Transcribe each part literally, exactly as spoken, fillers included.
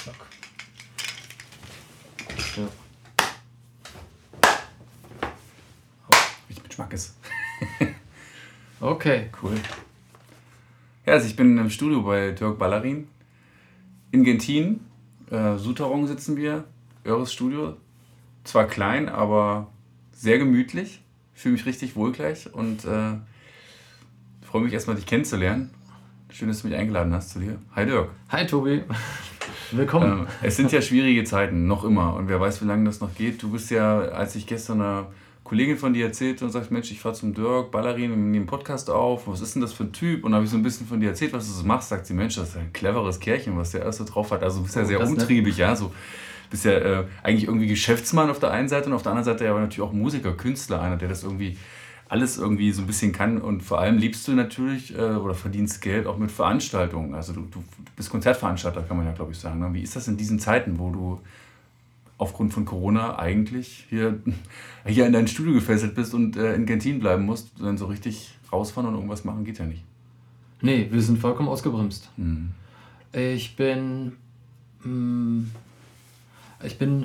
Zack. Ja. Oh, richtig mit Schmackes. Okay. Cool. Ja, also ich bin im Studio bei Dirk Ballerin in Gentin. Äh, Souterrain sitzen wir. Eures Studio. Zwar klein, aber sehr gemütlich. Fühle mich richtig wohl gleich und äh, freue mich erstmal, dich kennenzulernen. Schön, dass du mich eingeladen hast zu dir. Hi Dirk. Hi Tobi. Willkommen. Äh, es sind ja schwierige Zeiten, noch immer. Und wer weiß, wie lange das noch geht. Du bist ja, als ich gestern einer Kollegin von dir erzählte und sagte, Mensch, ich fahre zum Dirk Ballerin und nehme einen Podcast auf. Was ist denn das für ein Typ? Und dann habe ich so ein bisschen von dir erzählt, was du so machst. Sagt sie, Mensch, das ist ein cleveres Kerlchen, was der erste drauf hat. Also du bist ja sehr Oh, umtriebig, ja. So, bist ja äh, eigentlich irgendwie Geschäftsmann auf der einen Seite und auf der anderen Seite ja aber natürlich auch Musiker, Künstler, einer, der das irgendwie alles irgendwie so ein bisschen kann und vor allem liebst du natürlich äh, oder verdienst Geld auch mit Veranstaltungen. Also du, du bist Konzertveranstalter, kann man ja glaube ich sagen. Wie ist das in diesen Zeiten, wo du aufgrund von Corona eigentlich hier, hier in dein Studio gefesselt bist und äh, in Gentin bleiben musst, dann so richtig rausfahren und irgendwas machen geht ja nicht. Nee, wir sind vollkommen ausgebremst. Mhm. Ich bin... Mh, ich bin...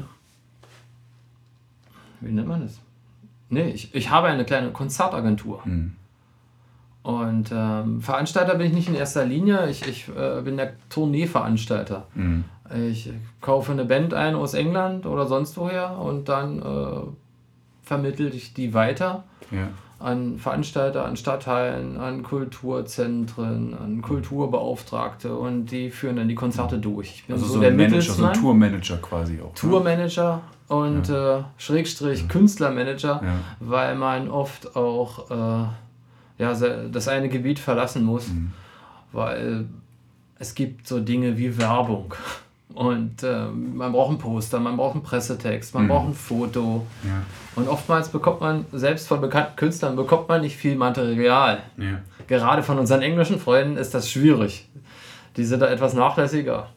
Wie nennt man das? Nee, ich, ich habe eine kleine Konzertagentur. Mhm. Und ähm, Veranstalter bin ich nicht in erster Linie. Ich, ich äh, bin der Tourneeveranstalter. Mhm. Ich kaufe eine Band ein aus England oder sonst woher und dann äh, vermittle ich die weiter Ja. an Veranstalter, an Stadtteilen, an Kulturzentren, an Kulturbeauftragte und die führen dann die Konzerte durch. Ich bin Also so, so der ein Manager, so ein Mittelsmann, Tourmanager quasi auch. Tourmanager und Ja. äh, Schrägstrich Künstlermanager, Ja. weil man oft auch äh, ja, das eine Gebiet verlassen muss, Mhm. weil es gibt so Dinge wie Werbung. Und äh, man braucht ein Poster, man braucht einen Pressetext, man Mhm. braucht ein Foto. Ja. Und oftmals bekommt man, selbst von bekannten Künstlern, bekommt man nicht viel Material. Ja. Gerade von unseren englischen Freunden ist das schwierig. Die sind da etwas nachlässiger.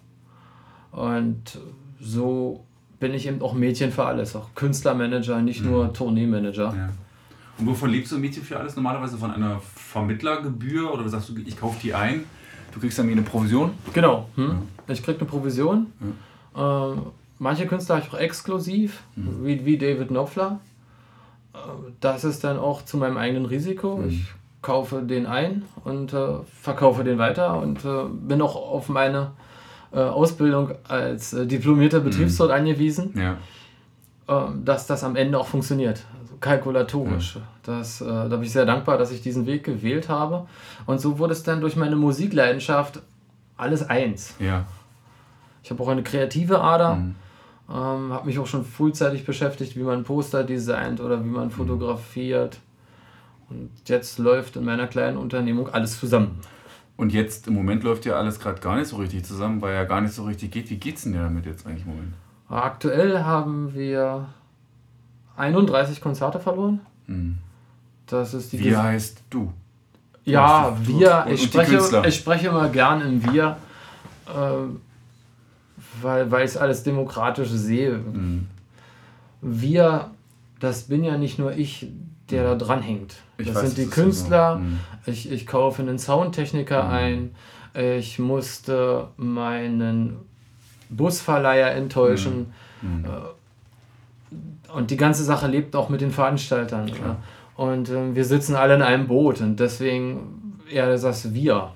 Und so bin ich eben auch Mädchen für alles. Auch Künstlermanager, nicht Mhm. nur Tourneemanager. Ja. Und wovon lebst du ein Mädchen für alles? Normalerweise von einer Vermittlergebühr oder sagst du, ich kaufe die ein, du kriegst dann wie eine Provision? Genau. Hm? Ja. Ich kriege eine Provision. Ja. Ähm, manche Künstler habe ich auch exklusiv, Mhm. wie, wie David Knopfler. Äh, das ist dann auch zu meinem eigenen Risiko. Mhm. Ich kaufe den ein und äh, verkaufe den weiter und äh, bin auch auf meine äh, Ausbildung als äh, diplomierter Betriebswirt mhm. angewiesen, ja. äh, dass das am Ende auch funktioniert. Also kalkulatorisch. Ja. Das, äh, da bin ich sehr dankbar, dass ich diesen Weg gewählt habe. Und so wurde es dann durch meine Musikleidenschaft alles eins. Ja. Ich habe auch eine kreative Ader, Mhm. ähm, habe mich auch schon frühzeitig beschäftigt, wie man Poster designt oder wie man fotografiert. Und jetzt läuft in meiner kleinen Unternehmung alles zusammen. Und jetzt im Moment läuft ja alles gerade gar nicht so richtig zusammen, weil ja gar nicht so richtig geht. Wie geht's denn dir damit jetzt eigentlich im Moment? Aktuell haben wir einunddreißig Konzerte verloren. Mhm. Das ist die Wie Ges- heißt du? Ja, du wir. und, Ich und spreche, ich spreche immer gern im Wir, äh, weil, weil ich es alles demokratisch sehe. Mhm. Wir, das bin ja nicht nur ich, der da dran hängt. Ich Das weiß, sind die das ist Künstler. so. Mhm. Ich, ich kaufe einen Soundtechniker Mhm. ein. Ich musste meinen Busverleiher enttäuschen. Mhm. Und die ganze Sache lebt auch mit den Veranstaltern. Klar. Und äh, wir sitzen alle in einem Boot und deswegen eher das Wir.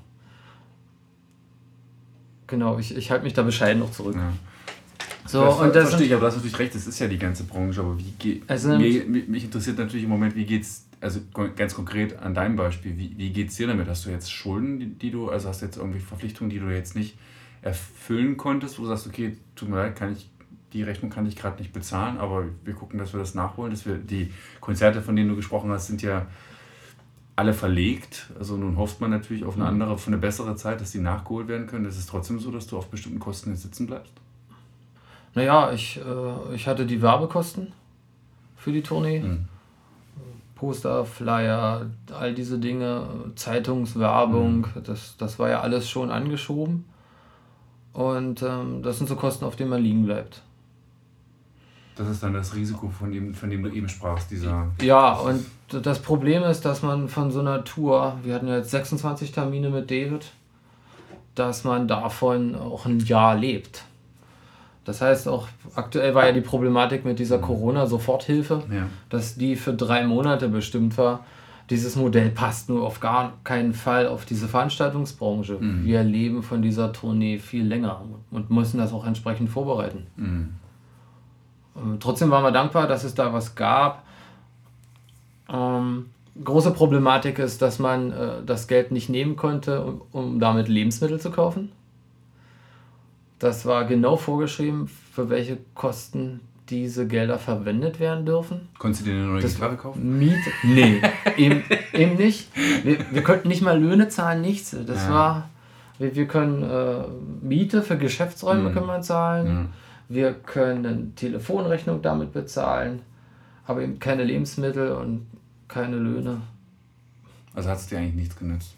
Genau, ich, ich halte mich da bescheiden noch zurück. Ja. So, das und das verstehe ich, aber du hast natürlich recht, das ist ja die ganze Branche, aber wie geht Also, mir, mich interessiert natürlich im Moment, wie geht's, also ganz konkret an deinem Beispiel, wie, wie geht's dir damit? Hast du jetzt Schulden, die, die du, also hast du jetzt irgendwie Verpflichtungen, die du jetzt nicht erfüllen konntest, wo du sagst, okay, tut mir leid, kann ich, die Rechnung kann ich gerade nicht bezahlen, aber wir gucken, dass wir das nachholen, dass wir die Konzerte, von denen du gesprochen hast, sind ja alle verlegt, also nun hofft man natürlich auf eine andere, auf eine bessere Zeit, dass die nachgeholt werden können. Ist es trotzdem so, dass du auf bestimmten Kosten jetzt sitzen bleibst? Naja, ich, äh, ich hatte die Werbekosten für die Tournee. Mhm. Poster, Flyer, all diese Dinge, Zeitungswerbung, Mhm. das, das war ja alles schon angeschoben. Und ähm, das sind so Kosten, auf denen man liegen bleibt. Das ist dann das Risiko, von dem, von dem du eben sprachst, dieser... Ja, und das Problem ist, dass man von so einer Tour, wir hatten ja jetzt sechsundzwanzig Termine mit David, dass man davon auch ein Jahr lebt. Das heißt auch, aktuell war ja die Problematik mit dieser Mhm. Corona-Soforthilfe, Ja. dass die für drei Monate bestimmt war. Dieses Modell passt nur auf gar keinen Fall auf diese Veranstaltungsbranche. Mhm. Wir leben von dieser Tournee viel länger und müssen das auch entsprechend vorbereiten. Mhm. Ähm, Trotzdem waren wir dankbar, dass es da was gab. Ähm, große Problematik ist, dass man äh, das Geld nicht nehmen konnte, um, um damit Lebensmittel zu kaufen. Das war genau vorgeschrieben, für welche Kosten diese Gelder verwendet werden dürfen. Konntest du dir eine neue Das Gitarre kaufen? Miete? Nee, eben, eben nicht. Wir, wir konnten nicht mal Löhne zahlen, nichts. Das Ja. war, wir, wir können äh, Miete für Geschäftsräume Mhm. können wir zahlen. Ja. Wir können Telefonrechnung damit bezahlen, aber eben keine Lebensmittel und keine Löhne. Also hat es dir eigentlich nichts genützt?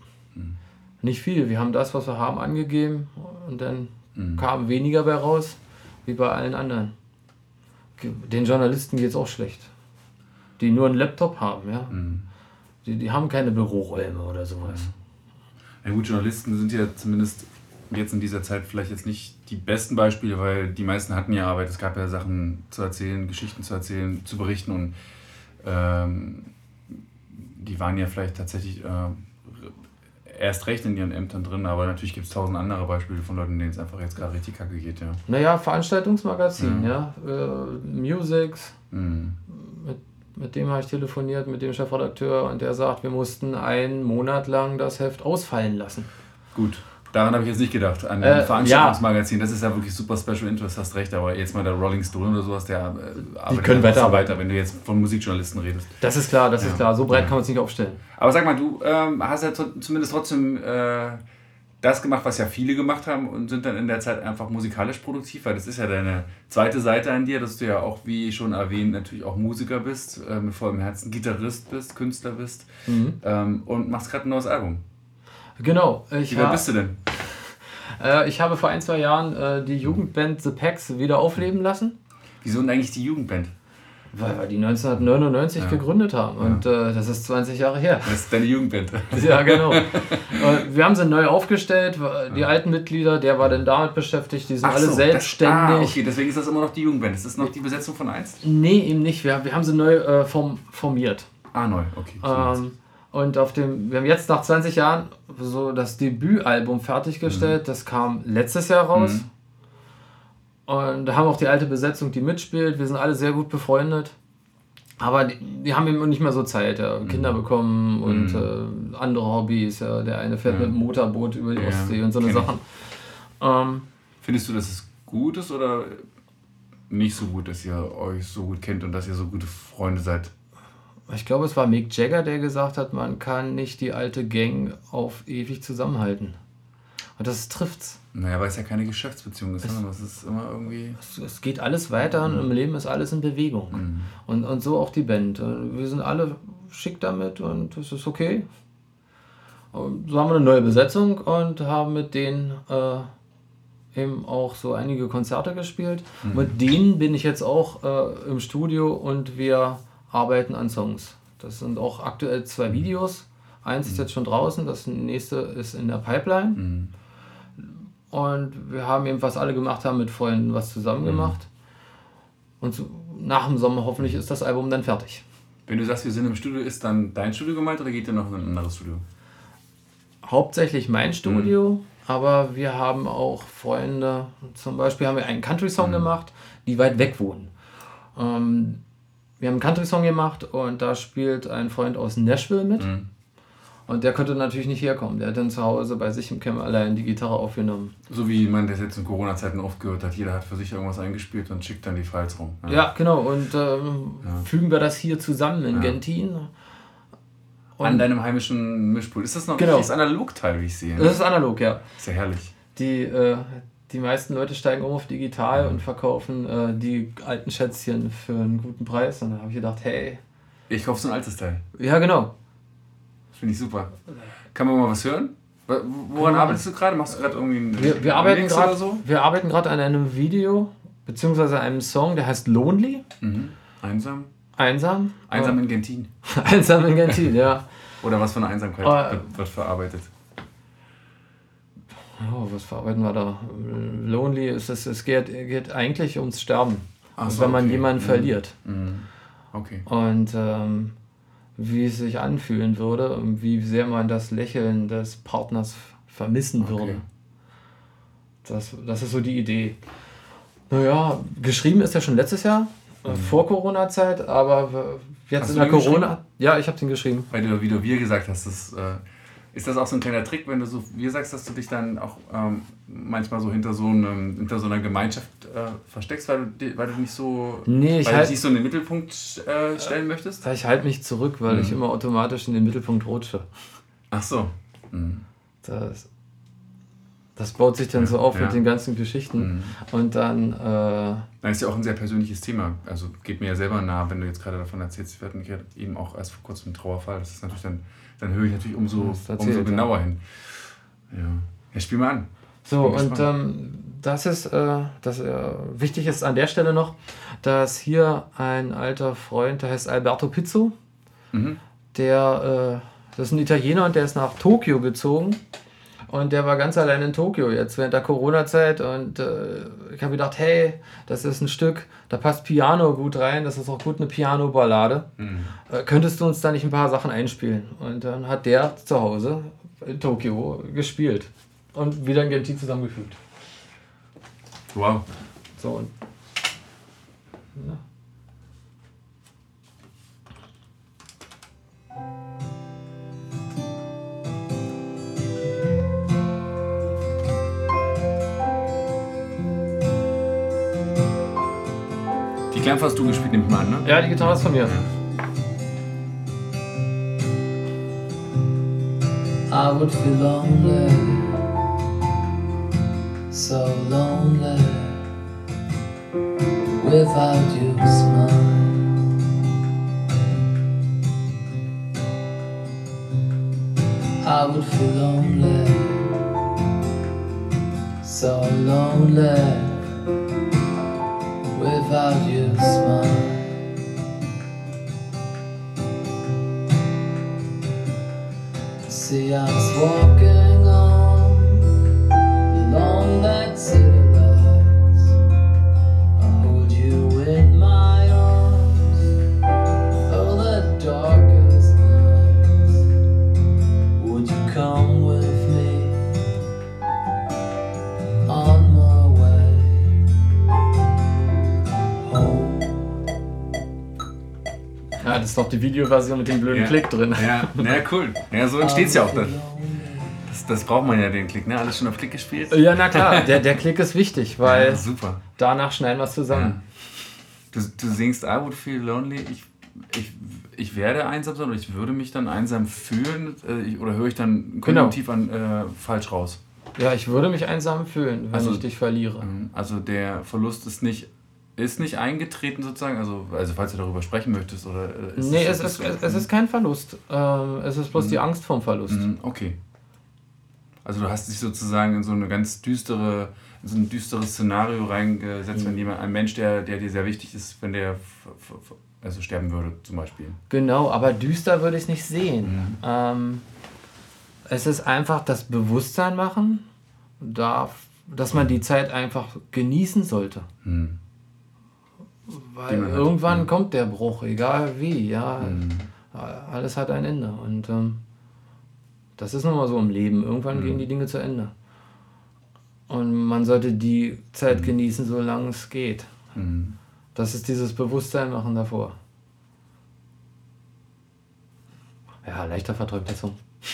Nicht viel. Wir haben das, was wir haben, angegeben und dann Mhm. kam weniger bei raus, wie bei allen anderen. Den Journalisten geht es auch schlecht. Die nur einen Laptop haben, ja. Mhm. Die, die haben keine Büroräume oder sowas. Ja gut, Journalisten sind ja zumindest jetzt in dieser Zeit vielleicht jetzt nicht die besten Beispiele, weil die meisten hatten ja Arbeit. Es gab ja Sachen zu erzählen, Geschichten zu erzählen, zu berichten und ähm, die waren ja vielleicht tatsächlich äh, erst recht in ihren Ämtern drin, aber natürlich gibt es tausend andere Beispiele von Leuten, denen es einfach jetzt gerade richtig kacke geht, ja. Naja, Veranstaltungsmagazin, Ja. ja. Äh, Musics, Mhm. mit, mit dem habe ich telefoniert, mit dem Chefredakteur, und der sagt, wir mussten einen Monat lang das Heft ausfallen lassen. Gut, daran habe ich jetzt nicht gedacht, an Äh, dem Veranstaltungsmagazin, das ist ja wirklich super Special Interest, hast recht, aber jetzt mal der Rolling Stone oder sowas, der äh, arbeitet können einfach so weiterarbeiten. weiter, wenn du jetzt von Musikjournalisten redest. Das ist klar, das Ja. ist klar. So breit Ja. kann man es nicht aufstellen. Aber sag mal, du ähm, hast ja tr- zumindest trotzdem äh, das gemacht, was ja viele gemacht haben und sind dann in der Zeit einfach musikalisch produktiv, weil das ist ja deine zweite Seite an dir, dass du ja auch, wie schon erwähnt, natürlich auch Musiker bist, äh, mit vollem Herzen Gitarrist bist, Künstler bist Mhm. ähm, und machst gerade ein neues Album. Genau. Ich, Wie weit ha- bist du denn? äh, ich habe vor ein, zwei Jahren äh, die Jugendband The Packs wieder aufleben lassen. Wieso denn eigentlich die Jugendband? Weil wir die neunzehnhundertneunundneunzig Ja. gegründet haben. Und äh, das ist zwanzig Jahre her. Das ist deine Jugendband. Ja, genau. Äh, wir haben sie neu aufgestellt. Die alten Mitglieder, der war dann damit beschäftigt. Die sind Ach alle so, selbstständig. Das, ah, okay, deswegen ist das immer noch die Jugendband. Ist das noch die Besetzung von einst? Nee, eben nicht. Wir, wir haben sie neu äh, form, formiert. Ah, neu, okay. So jetzt. Ähm, und auf dem, wir haben jetzt nach zwanzig Jahren so das Debütalbum fertiggestellt. Das kam letztes Jahr raus. Mhm. Und da haben auch die alte Besetzung, die mitspielt. Wir sind alle sehr gut befreundet. Aber die, die haben eben nicht mehr so Zeit. Ja. Kinder bekommen und Mhm. äh, andere Hobbys. Ja. Der eine fährt Ja. mit dem Motorboot über die Ja, Ostsee und so eine kenn ich. Sachen. Ähm, Findest du, dass es gut ist oder nicht so gut, dass ihr euch so gut kennt und dass ihr so gute Freunde seid? ich glaube, es war Mick Jagger, der gesagt hat, man kann nicht die alte Gang auf ewig zusammenhalten. Und das trifft's. Naja, weil es ja keine Geschäftsbeziehung ist, sondern es ist immer irgendwie... Es, es geht alles weiter und im Leben ist alles in Bewegung. Mhm. Und, und so auch die Band. Und wir sind alle schick damit und es ist okay. Und so haben wir eine neue Besetzung und haben mit denen äh, eben auch so einige Konzerte gespielt. Mhm. Mit denen bin ich jetzt auch äh, im Studio und wir arbeiten an Songs. Das sind auch aktuell zwei Videos. Eins ist jetzt schon draußen, das nächste ist in der Pipeline. Mhm. Und wir haben eben, was alle gemacht haben, mit Freunden was zusammen gemacht. Und so, nach dem Sommer hoffentlich ist das Album dann fertig. Wenn du sagst, wir sind im Studio, ist dann dein Studio gemeint oder geht ihr noch in ein anderes Studio? Hauptsächlich mein Studio, aber wir haben auch Freunde. Zum Beispiel haben wir einen Country-Song gemacht, die weit weg wohnen. Ähm, wir haben einen Country-Song gemacht und da spielt ein Freund aus Nashville mit. Mhm. Und der konnte natürlich nicht herkommen. Der hat dann zu Hause bei sich im Kämmerlein die Gitarre aufgenommen. So wie man das jetzt in Corona-Zeiten oft gehört hat, jeder hat für sich irgendwas eingespielt und schickt dann die Files rum. Ja, genau. Und ähm, Ja. fügen wir das hier zusammen in Ja. Gentin. An deinem heimischen Mischpult. Ist das noch Genau. richtiges Analogteil, wie ich sehe? Das ist analog, ja. Ist ja herrlich. Die, äh, die meisten Leute steigen um auf digital und verkaufen äh, die alten Schätzchen für einen guten Preis. Und da habe ich gedacht, hey, Ich kaufe so ein altes Teil. ja genau. Finde ich super. Kann man mal was hören? Wo- Woran Ja. arbeitest du gerade? Machst du gerade irgendwie einen Wir, wir arbeiten Remix gerade oder so? wir arbeiten gerade an einem Video, beziehungsweise einem Song, der heißt Lonely, Mhm. Einsam? einsam. Einsam in Gentin. Äh, einsam in Gentin, ja. Oder was für eine Einsamkeit Äh, wird, wird verarbeitet? Oh, was verarbeiten wir da? Lonely, es, ist, es geht, geht eigentlich ums Sterben. Ach so, wenn man okay. jemanden Mhm. verliert. Mhm. Okay. Und ähm, wie es sich anfühlen würde und wie sehr man das Lächeln des Partners vermissen Okay. würde. Das, das ist so die Idee. Naja, geschrieben ist er schon letztes Jahr, äh, vor Corona-Zeit, aber jetzt Hast in du der den Corona... geschrieben? Ja, ich habe den geschrieben. Weil du, wie du wir gesagt hast, das, äh, ist das auch so ein kleiner Trick, wenn du so wir sagst, dass du dich dann auch ähm, manchmal so hinter so, einem, hinter so einer Gemeinschaft äh, versteckst, weil du, di- weil du nicht so, Nee, ich weil du halt- dich nicht so in den Mittelpunkt äh, stellen möchtest? Ich halte mich zurück, weil Mhm. ich immer automatisch in den Mittelpunkt rutsche. Ach so. Mhm. Das, das baut sich dann so auf Ja. mit den ganzen Geschichten. Mhm. Und dann... Äh, Das ist ja auch ein sehr persönliches Thema. Also geht mir ja selber nah, wenn du jetzt gerade davon erzählst. Wir hatten ja eben auch erst vor kurzem einen Trauerfall. Das ist natürlich dann, dann höre ich natürlich umso, Das erzählt, umso ja. genauer hin. Ja. Ja, spiel mal an. So, Bin und gespannt. ähm, das ist, äh, das äh, wichtig ist an der Stelle noch, dass hier ein alter Freund, der heißt Alberto Pizzo, Mhm. der, äh, das ist ein Italiener und der ist nach Tokio gezogen und der war ganz allein in Tokio jetzt während der Corona-Zeit und äh, ich habe gedacht, hey, das ist ein Stück, da passt Piano gut rein, das ist auch gut eine Piano-Ballade. Mhm. Äh, könntest du uns da nicht ein paar Sachen einspielen? Und dann hat der zu Hause in Tokio gespielt und wieder in Gentil zusammengefügt. Wow. So, und ja. Die Klangfarbe hast du gespielt, nehme ich mal an, ne? Ja, die Gitarre ist von mir. I would feel lonely, so lonely, without your smile. I would feel lonely, so lonely, without your smile. See, I was walking on along that city lights. I hold you in my arms, oh the darkest nights. Would you come with me on my way home? Ja, das ist doch die Videoversion mit dem blöden Ja. Klick drin. Ja, ja, cool. Ja, so entsteht es ja auch dann. Das, das braucht man ja, den Klick, ne? Alles schon auf Klick gespielt? Ja, na klar, der, der Klick ist wichtig, weil Ja, super. danach schneiden wir es zusammen. Du, du singst I would feel lonely. Ich, ich, ich werde einsam sein oder ich würde mich dann einsam fühlen. Äh, ich, oder höre ich dann Genau. konjunktiv an, äh, falsch raus? Ja, ich würde mich einsam fühlen, wenn Also- ich dich verliere. Ähm, Also der Verlust ist nicht, ist nicht eingetreten sozusagen. Also, also falls du darüber sprechen möchtest. Oder, äh, ist Nee, es, es ist, es, es ist kein Verlust. Ähm, es ist bloß die Angst vorm Verlust. Mhm, okay. Also du hast dich sozusagen in so eine ganz düstere, in so ein düsteres Szenario reingesetzt, wenn jemand, ein Mensch, der, der dir sehr wichtig ist, wenn der f- f- f- also sterben würde zum Beispiel. Genau, aber düster würde ich es nicht sehen. Mhm. Ähm, es ist einfach das Bewusstsein machen, darf, dass man die Zeit einfach genießen sollte. Hm. Weil Die man hat. irgendwann Mhm. kommt der Bruch, egal wie. Ja, Mhm. alles hat ein Ende. Und ähm, das ist nun mal so im Leben. Irgendwann Mhm. gehen die Dinge zu Ende. Und man sollte die Zeit genießen, solange es geht. Mhm. Das ist dieses Bewusstsein machen davor. Ja, leichter verträumter Song.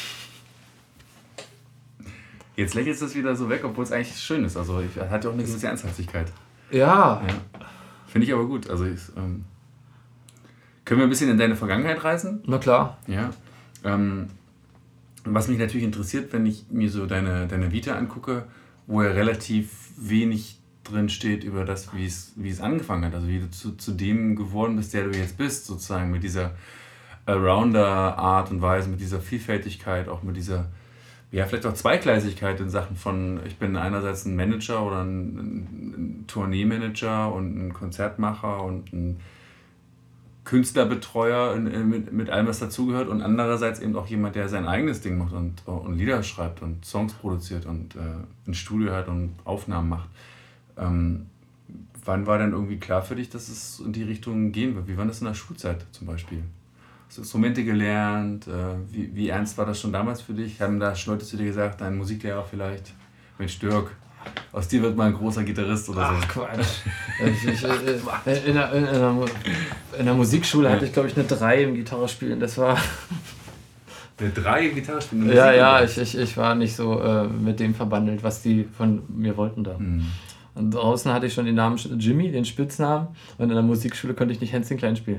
Jetzt lächelst du es wieder so weg, obwohl es eigentlich schön ist. Also ich, hat ja auch eine gewisse Ernsthaftigkeit. Ja, Ja. Finde ich aber gut. Also ich, ähm, können wir ein bisschen in deine Vergangenheit reisen? na klar. Ja. Ähm, was mich natürlich interessiert, wenn ich mir so deine, deine Vita angucke, wo ja relativ wenig drin steht über das, wie es, wie es angefangen hat. Also wie du zu, zu dem geworden bist, der du jetzt bist, sozusagen mit dieser Arounder-Art und Weise, mit dieser Vielfältigkeit, auch mit dieser, ja, vielleicht auch Zweigleisigkeit in Sachen von, ich bin einerseits ein Manager oder ein, ein, ein Tourneemanager und ein Konzertmacher und ein Künstlerbetreuer in, in, mit, mit allem, was dazugehört und andererseits eben auch jemand, der sein eigenes Ding macht und, und Lieder schreibt und Songs produziert und äh, ein Studio hat und Aufnahmen macht. Ähm, wann war denn irgendwie klar für dich, dass es in die Richtung gehen wird? Wie war das in der Schulzeit zum Beispiel? Hast du Instrumente gelernt? Äh, wie, wie ernst war das schon damals für dich? Haben da schon Leute zu dir gesagt, dein Musiklehrer vielleicht? Mensch, Dirk, aus dir wird mal ein großer Gitarrist oder so. Ach, Quatsch. Ich, ich, äh, in, der, in, der, in der Musikschule hatte ich, glaube ich, eine drei im Gitarrespielen. Das war... Eine drei im Gitarrespielen? Ja, ja, ich, ich, ich war nicht so äh, mit dem verbandelt, was die von mir wollten da. Mhm. Und draußen hatte ich schon den Namen Jimmy, den Spitznamen. Und in der Musikschule konnte ich nicht Hänschen klein spielen.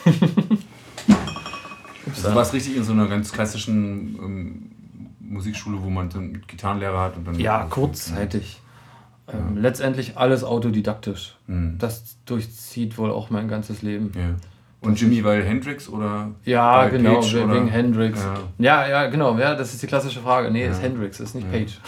Also du warst richtig in so einer ganz klassischen ähm, Musikschule, wo man so einen Gitarrenlehrer hat. Und dann ja, kurzzeitig. Ja. Ähm, letztendlich alles autodidaktisch. Mhm. Das durchzieht wohl auch mein ganzes Leben. Ja. Und Jimmy, weil Hendrix oder? Ja, weil genau, Page, wegen oder? Hendrix. Ja. ja, ja, genau. Ja, das ist die klassische Frage. Nee, ja. ist Hendrix, ist nicht ja. Page.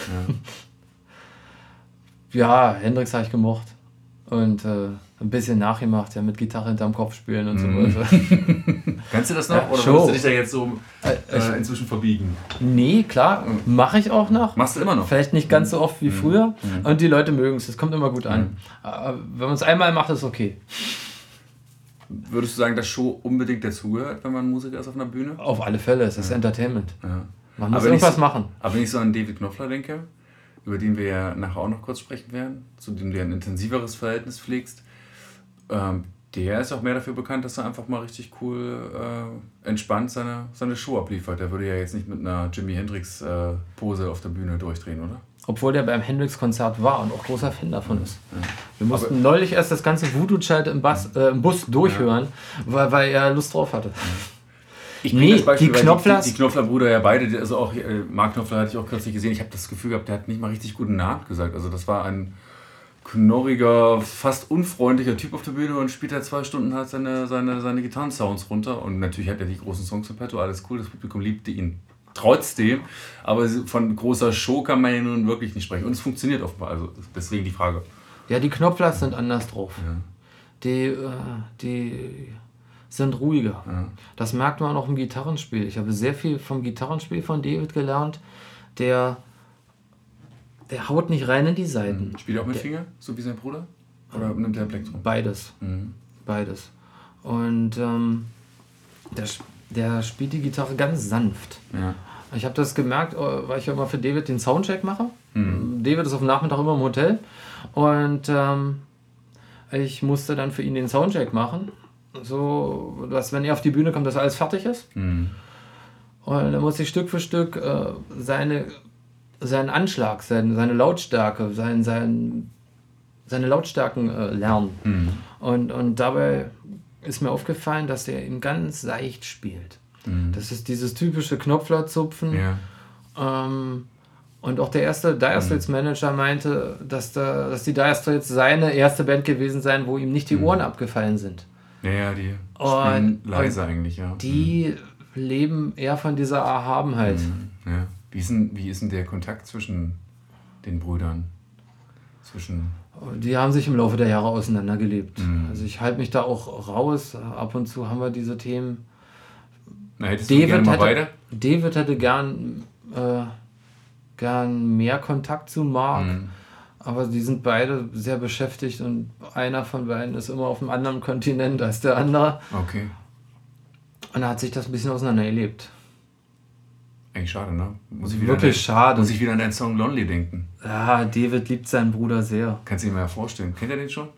Ja, ja Hendrix habe ich gemocht. Und äh, ein bisschen nachgemacht, ja, mit Gitarre hinterm Kopf spielen und mhm. so weiter. Kannst du das noch? Ja, oder Show. würdest du dich da jetzt so äh, äh, inzwischen verbiegen? Nee, klar, mache ich auch noch. Machst du immer noch? Vielleicht nicht ganz so oft wie mhm. früher. Mhm. Und die Leute mögen es, es kommt immer gut an. Mhm. Wenn man es einmal macht, ist es okay. Würdest du sagen, dass Show unbedingt dazugehört, wenn man Musiker ist auf einer Bühne? Auf alle Fälle, es ist ja. Entertainment. Ja. Man muss irgendwas so, machen. Aber wenn ich so an David Knopfler denke, über den wir ja nachher auch noch kurz sprechen werden, zu dem du ja ein intensiveres Verhältnis pflegst, ähm, der ist auch mehr dafür bekannt, dass er einfach mal richtig cool äh, entspannt seine, seine Show abliefert. Der würde ja jetzt nicht mit einer Jimi Hendrix äh, Pose auf der Bühne durchdrehen, oder? Obwohl der beim Hendrix-Konzert war und auch großer Fan davon ist. Ja. Wir mussten aber neulich erst das ganze Voodoo-Child im, äh, im Bus durchhören, ja. weil, weil er Lust drauf hatte. Ja. Ich nee, das Beispiel, die Knopflers... Die, die Knopfler-Brüder ja beide, also auch äh, Mark Knopfler hatte ich auch kürzlich gesehen, ich habe das Gefühl gehabt, der hat nicht mal richtig guten Namen gesagt. Also das war ein knorriger, fast unfreundlicher Typ auf der Bühne und spielt halt zwei Stunden halt seine, seine, seine Gitarrensounds runter. Und natürlich hat er die großen Songs im Petto, alles cool, das Publikum liebte ihn trotzdem. Aber von großer Show kann man ja nun wirklich nicht sprechen. Und es funktioniert offenbar, also deswegen die Frage. Ja, die Knopflers sind anders drauf. Ja. Die, äh, die sind ruhiger. Ja. Das merkt man auch im Gitarrenspiel. Ich habe sehr viel vom Gitarrenspiel von David gelernt, der Der haut nicht rein in die Saiten. Mhm. Spielt er auch mit der, Finger, so wie sein Bruder? Oder nimmt er Plektrum? Beides. Mhm. Beides. Und ähm, der, der spielt die Gitarre ganz sanft. Ja. Ich habe das gemerkt, weil ich immer für David den Soundcheck mache. Mhm. David ist auf dem Nachmittag immer im Hotel. Und ähm, ich musste dann für ihn den Soundcheck machen. So, dass wenn er auf die Bühne kommt, dass alles fertig ist. Mhm. Und dann musste ich Stück für Stück äh, seine... seinen Anschlag, seine, seine Lautstärke, sein, sein, seine Lautstärken äh, lernen. Mhm. Und, und dabei ist mir aufgefallen, dass der ihn ganz leicht spielt. Mhm. Das ist dieses typische Knopflerzupfen. Ja. Ähm, und auch der erste Dire Straits mhm. Manager meinte, dass, da, dass die Dire Straits seine erste Band gewesen seien, wo ihm nicht die Ohren mhm. abgefallen sind. Ja, ja, die spielen und, leise eigentlich, ja. Die mhm. leben eher von dieser Erhabenheit. Mhm. Ja. Wie ist, denn, wie ist denn der Kontakt zwischen den Brüdern? Zwischen Die haben sich im Laufe der Jahre auseinandergelebt. Mhm. Also ich halte mich da auch raus. Ab und zu haben wir diese Themen. Na, hättest David du gerne mal hätte, beide? David hätte gern, äh, gern mehr Kontakt zu Mark. Mhm. Aber die sind beide sehr beschäftigt und einer von beiden ist immer auf einem anderen Kontinent als der andere. Okay. Und da hat sich das ein bisschen auseinandergelebt. Eigentlich schade, ne? Muss ich wieder Wirklich dein, schade. Muss ich wieder an deinen Song Lonely denken. Ja, David liebt seinen Bruder sehr. Kannst du dir mal vorstellen. Kennt er den schon?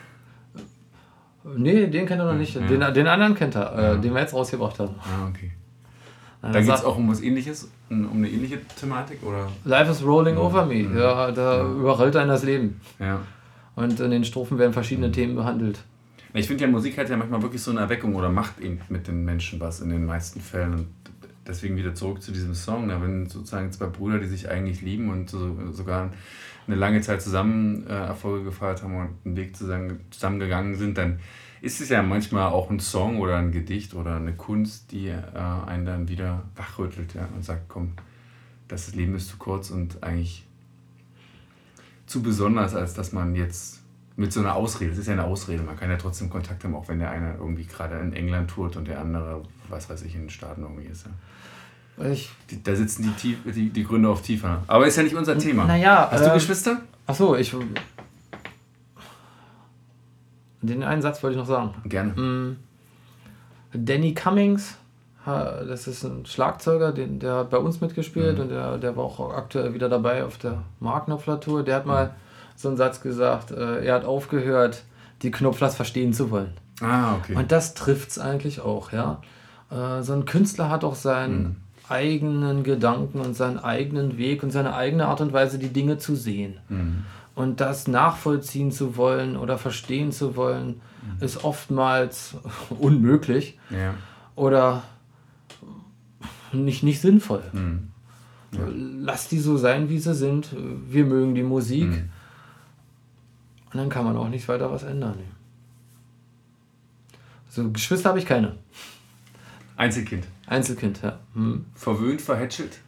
Nee, den kennt er noch nicht. Ja. Den, den anderen kennt er, ja. äh, den wir jetzt rausgebracht haben. Ah, okay. Also da geht es auch um was Ähnliches? Um eine ähnliche Thematik? Oder? Life is rolling ja. over me. Ja, da ja. überrollt einen das Leben. Ja. Und in den Strophen werden verschiedene mhm. Themen behandelt. Ich finde ja, Musik hat ja manchmal wirklich so eine Erweckung oder macht eben mit den Menschen was in den meisten Fällen. Und deswegen wieder zurück zu diesem Song. Da wenn sozusagen zwei Brüder, die sich eigentlich lieben und so, sogar eine lange Zeit zusammen äh, Erfolge gefeiert haben und einen Weg zusammen, zusammengegangen sind, dann ist es ja manchmal auch ein Song oder ein Gedicht oder eine Kunst, die äh, einen dann wieder wachrüttelt, ja, und sagt, komm, das Leben ist zu kurz und eigentlich zu besonders, als dass man jetzt Mit so einer Ausrede, das ist ja eine Ausrede, man kann ja trotzdem Kontakt haben, auch wenn der eine irgendwie gerade in England tourt und der andere, was weiß ich, in den Staaten irgendwie ist. Ja. Ich, die, da sitzen die, tief, die, die Gründe auf tiefer. Aber ist ja nicht unser Thema. Naja, Hast du äh, Geschwister? Achso, ich... Den einen Satz wollte ich noch sagen. Gerne. Mm, Danny Cummings, das ist ein Schlagzeuger, den, der hat bei uns mitgespielt, mhm. und der, der war auch aktuell wieder dabei auf der Marknopfler-Tour. Der hat mal so einen Satz gesagt, äh, er hat aufgehört, die Knopflers verstehen zu wollen. Ah, okay. Und das trifft es eigentlich auch, ja. Äh, so ein Künstler hat auch seinen mhm. eigenen Gedanken und seinen eigenen Weg und seine eigene Art und Weise, die Dinge zu sehen. Mhm. Und das nachvollziehen zu wollen oder verstehen zu wollen, mhm. ist oftmals unmöglich. Ja. Oder nicht, nicht sinnvoll. Mhm. Ja. Lass die so sein, wie sie sind. Wir mögen die Musik. Mhm. Und dann kann man auch nicht weiter was ändern. Also Geschwister habe ich keine. Einzelkind. Einzelkind, ja. Hm. Verwöhnt, verhätschelt?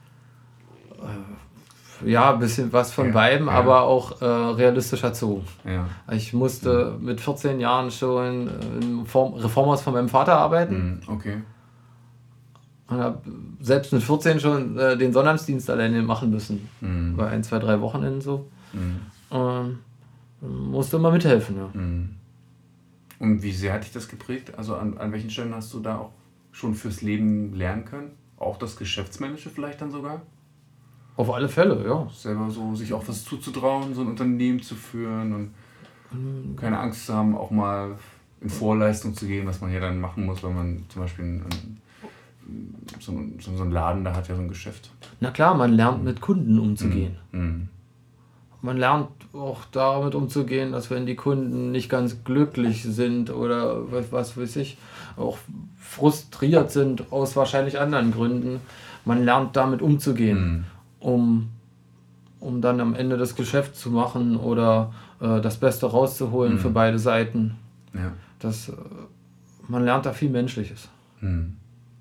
Ja, ein bisschen was von ja. beiden, ja. aber auch äh, realistisch erzogen. Ja. Ich musste mhm. mit vierzehn Jahren schon im Form- Reformhaus von meinem Vater arbeiten. Mhm. Okay. Und habe selbst mit vierzehn schon äh, den Sonnabenddienst alleine machen müssen. Mhm. Bei ein, zwei, drei Wochenenden so. Mhm. Und musste immer mithelfen, ja. Mhm. Und wie sehr hat dich das geprägt? Also an, an welchen Stellen hast du da auch schon fürs Leben lernen können? Auch das Geschäftsmännische vielleicht dann sogar? Auf alle Fälle, ja. Selber so sich auch was zuzutrauen, so ein Unternehmen zu führen und mhm. keine Angst zu haben, auch mal in Vorleistung zu gehen, was man ja dann machen muss, wenn man zum Beispiel einen, so, so, so einen Laden da hat, ja so ein Geschäft. Na klar, man lernt mit Kunden umzugehen. Mhm. Man lernt auch damit umzugehen, dass wenn die Kunden nicht ganz glücklich sind oder was, was weiß ich, auch frustriert sind aus wahrscheinlich anderen Gründen, man lernt damit umzugehen, mhm. um, um dann am Ende das Geschäft zu machen oder äh, das Beste rauszuholen mhm. für beide Seiten. Ja. Das, äh, man lernt da viel Menschliches. Mhm.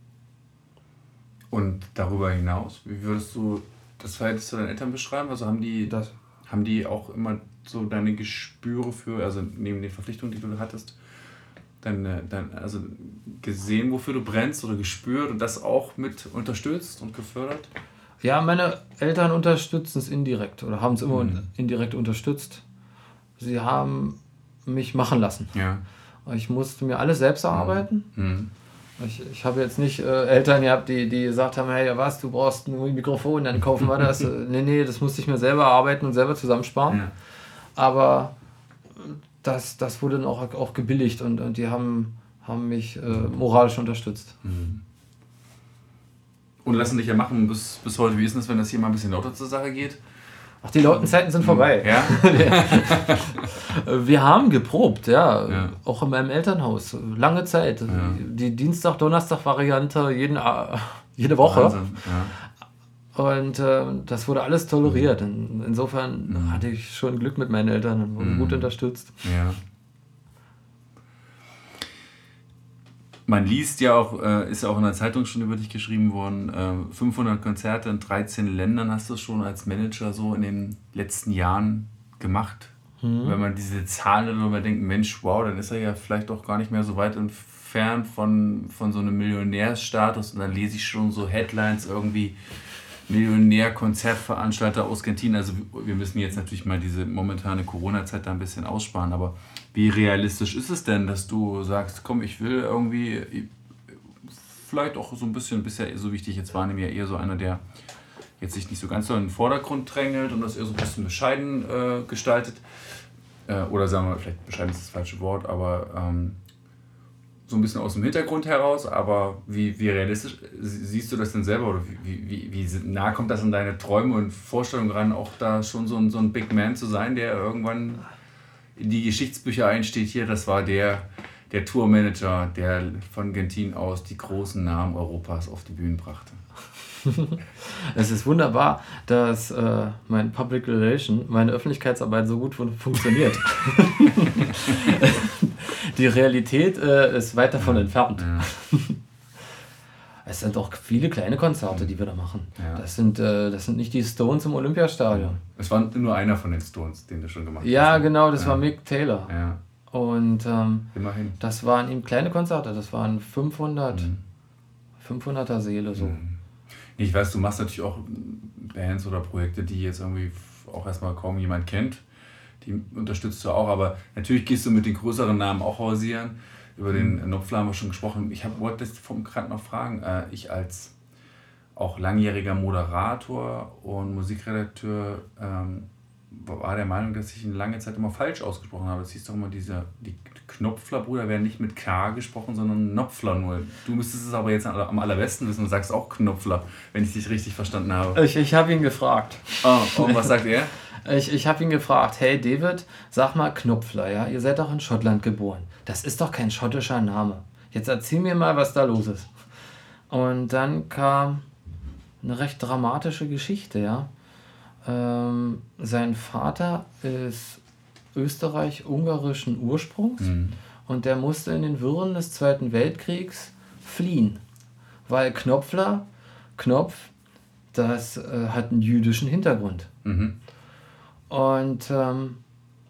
Und darüber hinaus, wie würdest du das Verhältnis zu deinen Eltern beschreiben? Also haben die, das, haben die auch immer so deine Gespüre für, also neben den Verpflichtungen, die du hattest, dann, dann also gesehen, wofür du brennst oder gespürt und das auch mit unterstützt und gefördert? Ja, meine Eltern unterstützen es indirekt oder haben es immer mhm. indirekt unterstützt. Sie haben mich machen lassen. Ja. Ich musste mir alles selbst erarbeiten. Mhm. Ich, ich habe jetzt nicht äh, Eltern gehabt, die, die gesagt haben, hey, was, du brauchst ein Mikrofon, dann kaufen wir das. nee, nee, das musste ich mir selber erarbeiten und selber zusammensparen. Ja. Aber das, das wurde dann auch, auch gebilligt und, und die haben, haben mich äh, moralisch unterstützt. Mhm. Und lassen dich ja machen bis, bis heute. Wie ist das, wenn das hier mal ein bisschen lauter zur Sache geht? Ach, die lauten Zeiten sind vorbei. Ja? Wir haben geprobt, ja. ja. Auch in meinem Elternhaus. Lange Zeit. Ja. Die Dienstag-Donnerstag-Variante jeden, jede Woche. Wahnsinn. Ja. Und äh, das wurde alles toleriert. In, insofern mhm. hatte ich schon Glück mit meinen Eltern und wurde mhm. gut unterstützt. Ja. Man liest ja auch, äh, ist ja auch in der Zeitung schon über dich geschrieben worden, äh, fünfhundert Konzerte in dreizehn Ländern hast du schon als Manager so in den letzten Jahren gemacht. Mhm. Wenn man diese Zahlen darüber denkt, Mensch, wow, dann ist er ja vielleicht auch gar nicht mehr so weit entfernt von, von so einem Millionärsstatus. Und dann lese ich schon so Headlines irgendwie, Millionär-Konzertveranstalter aus Argentinien. Also wir müssen jetzt natürlich mal diese momentane Corona-Zeit da ein bisschen aussparen, aber wie realistisch ist es denn, dass du sagst, komm, ich will irgendwie, vielleicht auch so ein bisschen, bisher, so wie ich dich jetzt wahrnehme, ja eher so einer, der jetzt sich nicht so ganz so in den Vordergrund drängelt und das eher so ein bisschen bescheiden äh, gestaltet. Äh, oder sagen wir, vielleicht bescheiden ist das falsche Wort, aber ähm, so ein bisschen aus dem Hintergrund heraus, aber wie, wie realistisch siehst du das denn selber oder wie, wie, wie nah kommt das an deine Träume und Vorstellungen ran, auch da schon so ein, so ein Big Man zu sein, der irgendwann in die Geschichtsbücher einsteht, hier, das war der, der Tourmanager, der von Argentinien aus die großen Namen Europas auf die Bühnen brachte. Es ist wunderbar, dass äh, mein Public Relation, meine Öffentlichkeitsarbeit so gut fun- funktioniert. Die Realität äh, ist weit davon ja, entfernt. Es sind auch viele kleine Konzerte, die wir da machen. Ja. Das sind, äh, das sind nicht die Stones im Olympiastadion. Es war nur einer von den Stones, den du schon gemacht hast. Ja, genau, das ja. war Mick Taylor. Ja, Und ähm, immerhin. das waren eben kleine Konzerte, das waren fünfhundert, Mhm. fünfhunderter Seele so. Mhm. Ich weiß, du machst natürlich auch Bands oder Projekte, die jetzt irgendwie auch erstmal kaum jemand kennt. Die unterstützt du auch, aber natürlich gehst du mit den größeren Namen auch hausieren. Über den Knopfler haben wir schon gesprochen. Ich hab, wollte das gerade noch fragen. Äh, ich als auch langjähriger Moderator und Musikredakteur ähm, war der Meinung, dass ich ihn lange Zeit immer falsch ausgesprochen habe. Das hieß doch immer, diese, die Knopfler-Brüder werden nicht mit K gesprochen, sondern Knopfler nur. Du müsstest es aber jetzt am allerbesten wissen und sagst auch Knopfler, wenn ich dich richtig verstanden habe. Ich, ich habe ihn gefragt. Oh, und was sagt er? Ich, ich habe ihn gefragt, hey David, sag mal Knopfler, ja, ihr seid doch in Schottland geboren. Das ist doch kein schottischer Name. Jetzt erzähl mir mal, was da los ist. Und dann kam eine recht dramatische Geschichte, ja. Ähm, sein Vater ist österreich-ungarischen Ursprungs Mhm. und der musste in den Wirren des Zweiten Weltkriegs fliehen, weil Knopfler, Knopf, das äh, hat einen jüdischen Hintergrund. Mhm. Und ähm,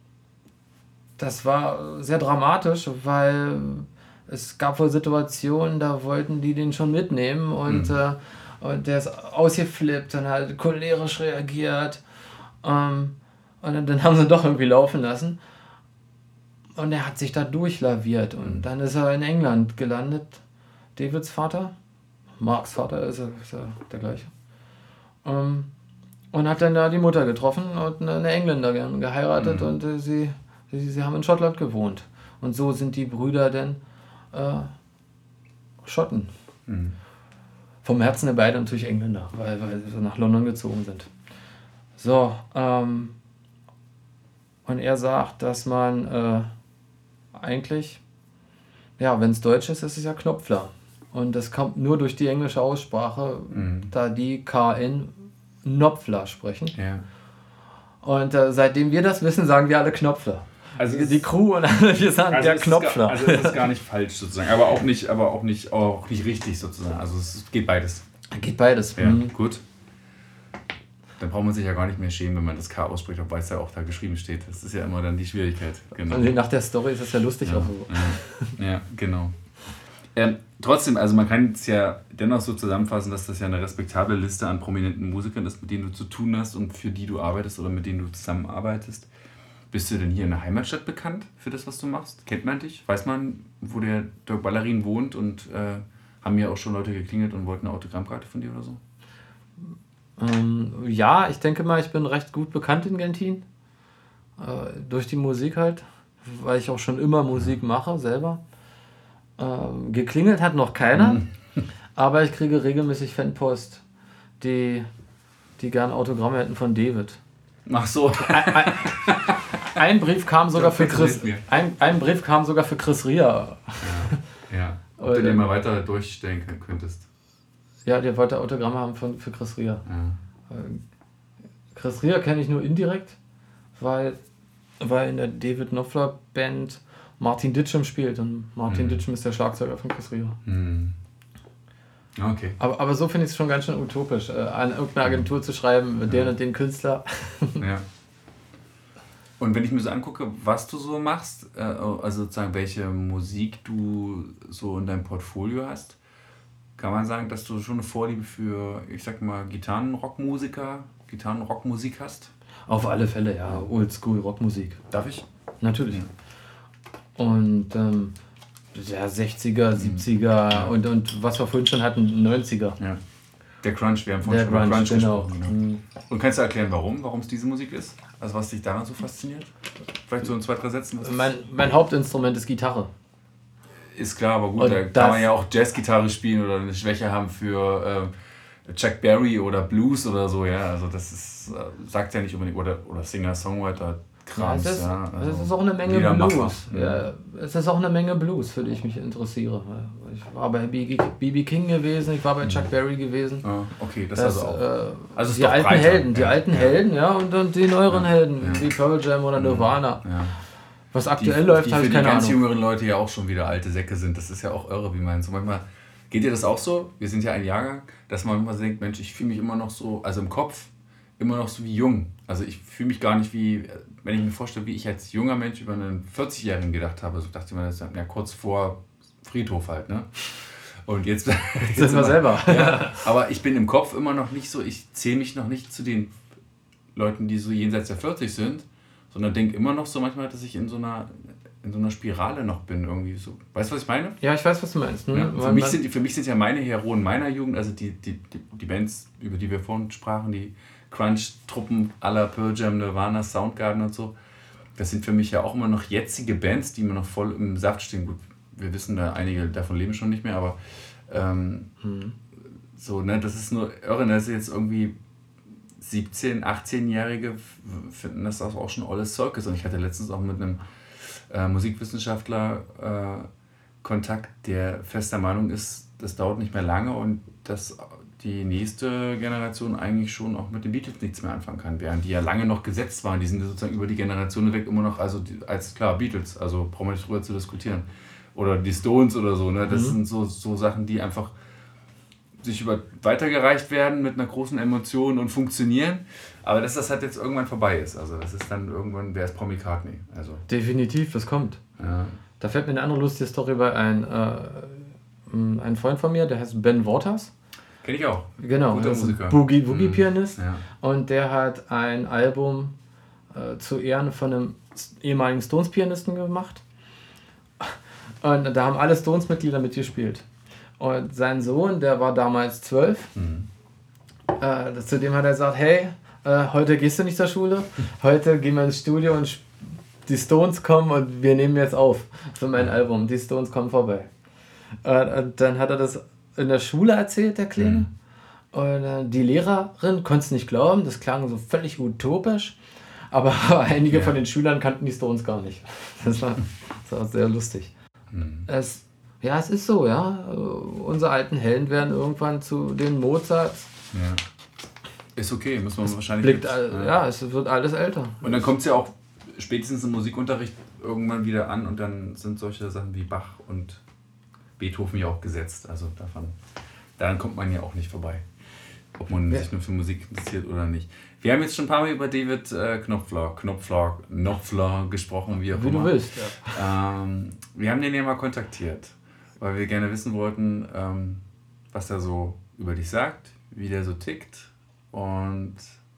das war sehr dramatisch, weil es gab wohl Situationen, da wollten die den schon mitnehmen und, Mhm. äh, und der ist ausgeflippt und hat cholerisch reagiert. Ähm, und dann, dann haben sie ihn doch irgendwie laufen lassen. Und er hat sich da durchlaviert und Mhm. dann ist er in England gelandet. Davids Vater, Marks Vater ist er, ist er der gleiche. Ähm, und hat dann da die Mutter getroffen und eine Engländerin geheiratet Mhm. und äh, sie, sie, sie haben in Schottland gewohnt. Und so sind die Brüder dann äh, Schotten. Mhm. Vom Herzen der beiden natürlich Engländer, weil, weil sie so nach London gezogen sind. So, ähm, und er sagt, dass man äh, eigentlich, ja, wenn es Deutsch ist, ist es ja Knopfler. Und das kommt nur durch die englische Aussprache, Mhm. da die K N Knopfler sprechen. Ja. Und äh, seitdem wir das wissen, sagen wir alle Knopfler. Also Die, es- die Crew und alle, wir sagen der es ist Knopfler. Gar, also es ist gar nicht falsch sozusagen, aber auch nicht, aber auch nicht, auch nicht richtig sozusagen. Also es geht beides. Geht beides. Ja, Mhm. gut. Dann braucht man sich ja gar nicht mehr schämen, wenn man das K ausspricht, obwohl es ja auch da geschrieben steht. Das ist ja immer dann die Schwierigkeit. Genau. Und nach der Story ist es ja lustig auch so. Ja, ja, genau. Ähm, trotzdem, also man kann es ja dennoch so zusammenfassen, dass das ja eine respektable Liste an prominenten Musikern ist, mit denen du zu tun hast und für die du arbeitest oder mit denen du zusammenarbeitest. Bist du denn hier in der Heimatstadt bekannt für das, was du machst? Kennt man dich? Weiß man, wo der Dirk Ballerin wohnt und äh, haben ja auch schon Leute geklingelt und wollten eine Autogrammkarte von dir oder so? Ähm, ja, ich denke mal, ich bin recht gut bekannt in Gentin. Äh, durch die Musik halt, weil ich auch schon immer Musik mache, selber. Ähm, geklingelt hat noch keiner, aber ich kriege regelmäßig Fanpost, die, die gern Autogramme hätten von David. Ach so. Ein Brief kam sogar für Das Chris. hilft mir. Ein, ein Brief kam sogar für Chris Ria. Ja. Ob Oder- du den mal weiter durchstellen könnt- könntest. Ja, der wollte Autogramme haben von, für Chris Ria. Ja. Chris Ria kenne ich nur indirekt, weil, weil in der David Knopfler Band Martin Ditschem spielt und Martin Mhm. Ditschem ist der Schlagzeuger von Chris Ria. Hm. Okay. Aber, aber so finde ich es schon ganz schön utopisch, äh, an irgendeine Agentur zu schreiben, mit den und den Künstler. Ja. Und wenn ich mir so angucke, was du so machst, äh, also sozusagen welche Musik du so in deinem Portfolio hast, kann man sagen, dass du schon eine Vorliebe für, ich sag mal, Gitarrenrockmusiker, Gitarrenrockmusik hast? Auf alle Fälle, ja, Oldschool Rockmusik. Darf ich? Natürlich. Ja. Und ähm, ja, sechziger, siebziger und, und was wir vorhin schon hatten, neunziger. Ja. Der Crunch, wir haben vorhin Der schon über Grunge, Crunch genau. gesprochen. Genau. Mhm. Und kannst du erklären, warum? Warum es diese Musik ist? Also was dich daran so fasziniert? Vielleicht so in zwei, drei Sätzen? Was Mein, mein Hauptinstrument ist Gitarre. Ist klar, aber gut, Und da kann das- man ja auch Jazzgitarre spielen oder eine Schwäche haben für äh, Chuck Berry oder Blues oder so, ja. Also das ist, äh, sagt ja nicht unbedingt, oder, oder Singer-Songwriter. Ja, Krams, es, ist, ja, also es ist auch eine Menge Liedermacher. Blues. Mhm. Ja, es ist auch eine Menge Blues, für die ich mich interessiere. Ich war bei B B King gewesen, ich war bei Chuck Berry gewesen. Ah, okay, das, Das, also auch. äh, Also es ist die doch alten breiter. Helden, die Ja, alten ja. Helden, ja, und, und die neueren Ja, Helden, ja. wie Pearl Jam oder Nirvana. Ja. Was Die, aktuell läuft, die habe für ich die keine ganz Ahnung. jüngeren Leute ja auch schon wieder alte Säcke sind. Das ist ja auch irre, wie man so manchmal Geht dir das auch so? Wir sind ja ein Jahrgang, dass man immer denkt, Mensch, ich fühle mich immer noch so, also im Kopf, immer noch so wie jung. Also ich fühle mich gar nicht wie, wenn ich mir vorstelle, wie ich als junger Mensch über einen vierzigjährigen gedacht habe, so dachte ich mir, das ist ja kurz vor Friedhof halt, ne? Und jetzt, jetzt, jetzt sind wir selber. Ja, aber ich bin im Kopf immer noch nicht so, ich zähle mich noch nicht zu den Leuten, die so jenseits der vierzig sind, sondern denke immer noch so manchmal, dass ich in so einer, in so einer Spirale noch bin irgendwie so. Weißt du, was ich meine? Ja, ich weiß, was du meinst. Ne? Ja, für, mich sind, für mich sind ja meine Heroen meiner Jugend, also die, die, die, die Bands, über die wir vorhin sprachen, die Crunch-Truppen aller Pearl Jam, Nirvana, Soundgarden und so, das sind für mich ja auch immer noch jetzige Bands, die immer noch voll im Saft stehen. Gut, wir wissen, da einige davon leben schon nicht mehr, aber ähm, hm. so, ne, das ist nur irre, dass jetzt irgendwie siebzehn-, achtzehnjährige finden das auch schon alles Circus. Und ich hatte letztens auch mit einem äh, Musikwissenschaftler äh, Kontakt, der fester Meinung ist, das dauert nicht mehr lange und dass die nächste Generation eigentlich schon auch mit den Beatles nichts mehr anfangen kann, während die ja lange noch gesetzt waren. Die sind sozusagen über die Generation weg immer noch, also die, als klar, Beatles, also brauchen wir nicht drüber zu diskutieren. Oder die Stones oder so, ne? Das mhm. sind so, so Sachen, die einfach sich über weitergereicht werden mit einer großen Emotion und funktionieren, aber dass das halt jetzt irgendwann vorbei ist. Also das ist dann irgendwann, wer ist Paul McCartney? Also. Definitiv, das kommt. Ja. Da fällt mir eine andere lustige Story bei ein, äh, ein Freund von mir, der heißt Ben Waters. Kenn ich auch. Genau, guter das ist Musiker. ein Boogie-Woogie-Pianist. Mhm. Ja. Und der hat ein Album äh, zu Ehren von einem ehemaligen Stones-Pianisten gemacht. Und da haben alle Stones-Mitglieder mitgespielt. Und sein Sohn, der war damals zwölf, mhm. äh, zu dem hat er gesagt, hey, äh, heute gehst du nicht zur Schule, heute gehen wir ins Studio und die Stones kommen und wir nehmen jetzt auf für mein Album, die Stones kommen vorbei. Äh, und dann hat er das in der Schule erzählt, der Kleine. Mhm. Und äh, die Lehrerin konnte es nicht glauben, das klang so völlig utopisch, aber einige ja. von den Schülern kannten die Stones gar nicht. Das war, das war sehr lustig. Mhm. Es, ja, es ist so, ja. Unsere alten Helden werden irgendwann zu den Mozarts. Ja. Ist okay, muss man es wahrscheinlich... Blickt, mit, ja. ja, es wird alles älter. Und dann kommt es ja auch spätestens im Musikunterricht irgendwann wieder an und dann sind solche Sachen wie Bach und Beethoven ja auch gesetzt. Also davon, daran kommt man ja auch nicht vorbei. Ob man ja. sich nur für Musik interessiert oder nicht. Wir haben jetzt schon ein paar Mal über David äh, Knopfler, Knopfler, Knopfler gesprochen, wie auch wie immer. du willst, ja. Ähm, wir haben den ja mal kontaktiert, weil wir gerne wissen wollten, ähm, was er so über dich sagt, wie der so tickt. Und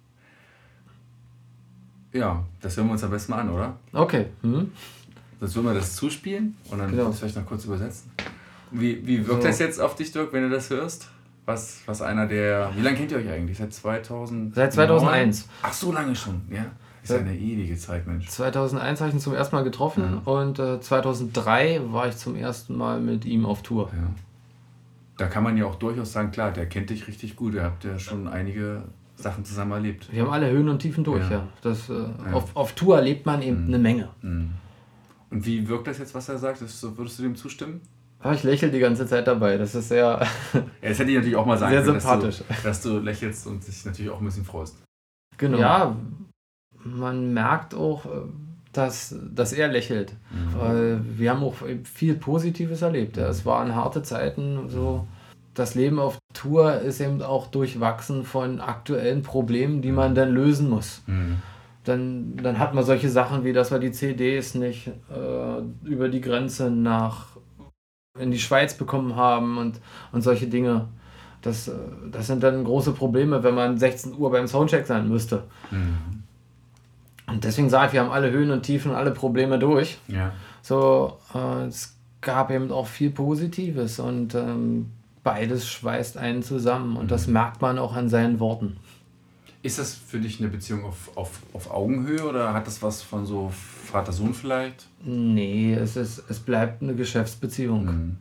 ja, das hören wir uns am besten mal an, oder? Okay. Mhm. Sonst würden wir das zuspielen und dann genau. das vielleicht noch kurz übersetzen. Wie, wie wirkt so. das jetzt auf dich, Dirk, wenn du das hörst? Was, was einer der... Wie lange kennt ihr euch eigentlich? Seit zweitausend? Seit zweitausendeins. Ach, so lange schon, ja. Ist ja eine ewige Zeit, Mensch. zweitausendeins habe ich ihn zum ersten Mal getroffen ja. und äh, zweitausenddrei war ich zum ersten Mal mit ihm auf Tour. Ja. Da kann man ja auch durchaus sagen, klar, der kennt dich richtig gut. Ihr habt ja schon einige Sachen zusammen erlebt. Wir haben alle Höhen und Tiefen durch, ja. ja. Das, äh, ja. Auf, auf Tour erlebt man eben mhm. eine Menge. Mhm. Und wie wirkt das jetzt, was er sagt? Das, würdest du dem zustimmen? Ja, ich lächle die ganze Zeit dabei. Das ist sehr... ja, das hätte ich natürlich auch mal sagen sehr können, sympathisch. Dass du, dass du lächelst und dich natürlich auch ein bisschen freust. Genau. Ja, man merkt auch, dass, dass er lächelt. Mhm. Weil wir haben auch viel Positives erlebt. Mhm. Es waren harte Zeiten. So. Das Leben auf Tour ist eben auch durchwachsen von aktuellen Problemen, die man dann lösen muss. Mhm. Dann, dann hat man solche Sachen wie, dass wir die C Ds nicht äh, über die Grenze nach in die Schweiz bekommen haben und, und solche Dinge. Das, das sind dann große Probleme, wenn man sechzehn Uhr beim Soundcheck sein müsste. Mhm. Und deswegen sage ich, wir haben alle Höhen und Tiefen, alle Probleme durch. Ja. So, äh, es gab eben auch viel Positives und ähm, beides schweißt einen zusammen und mhm. das merkt man auch an seinen Worten. Ist das für dich eine Beziehung auf, auf, auf Augenhöhe oder hat das was von so Vater-Sohn vielleicht? Nee, es, ist, es bleibt eine Geschäftsbeziehung. Mhm.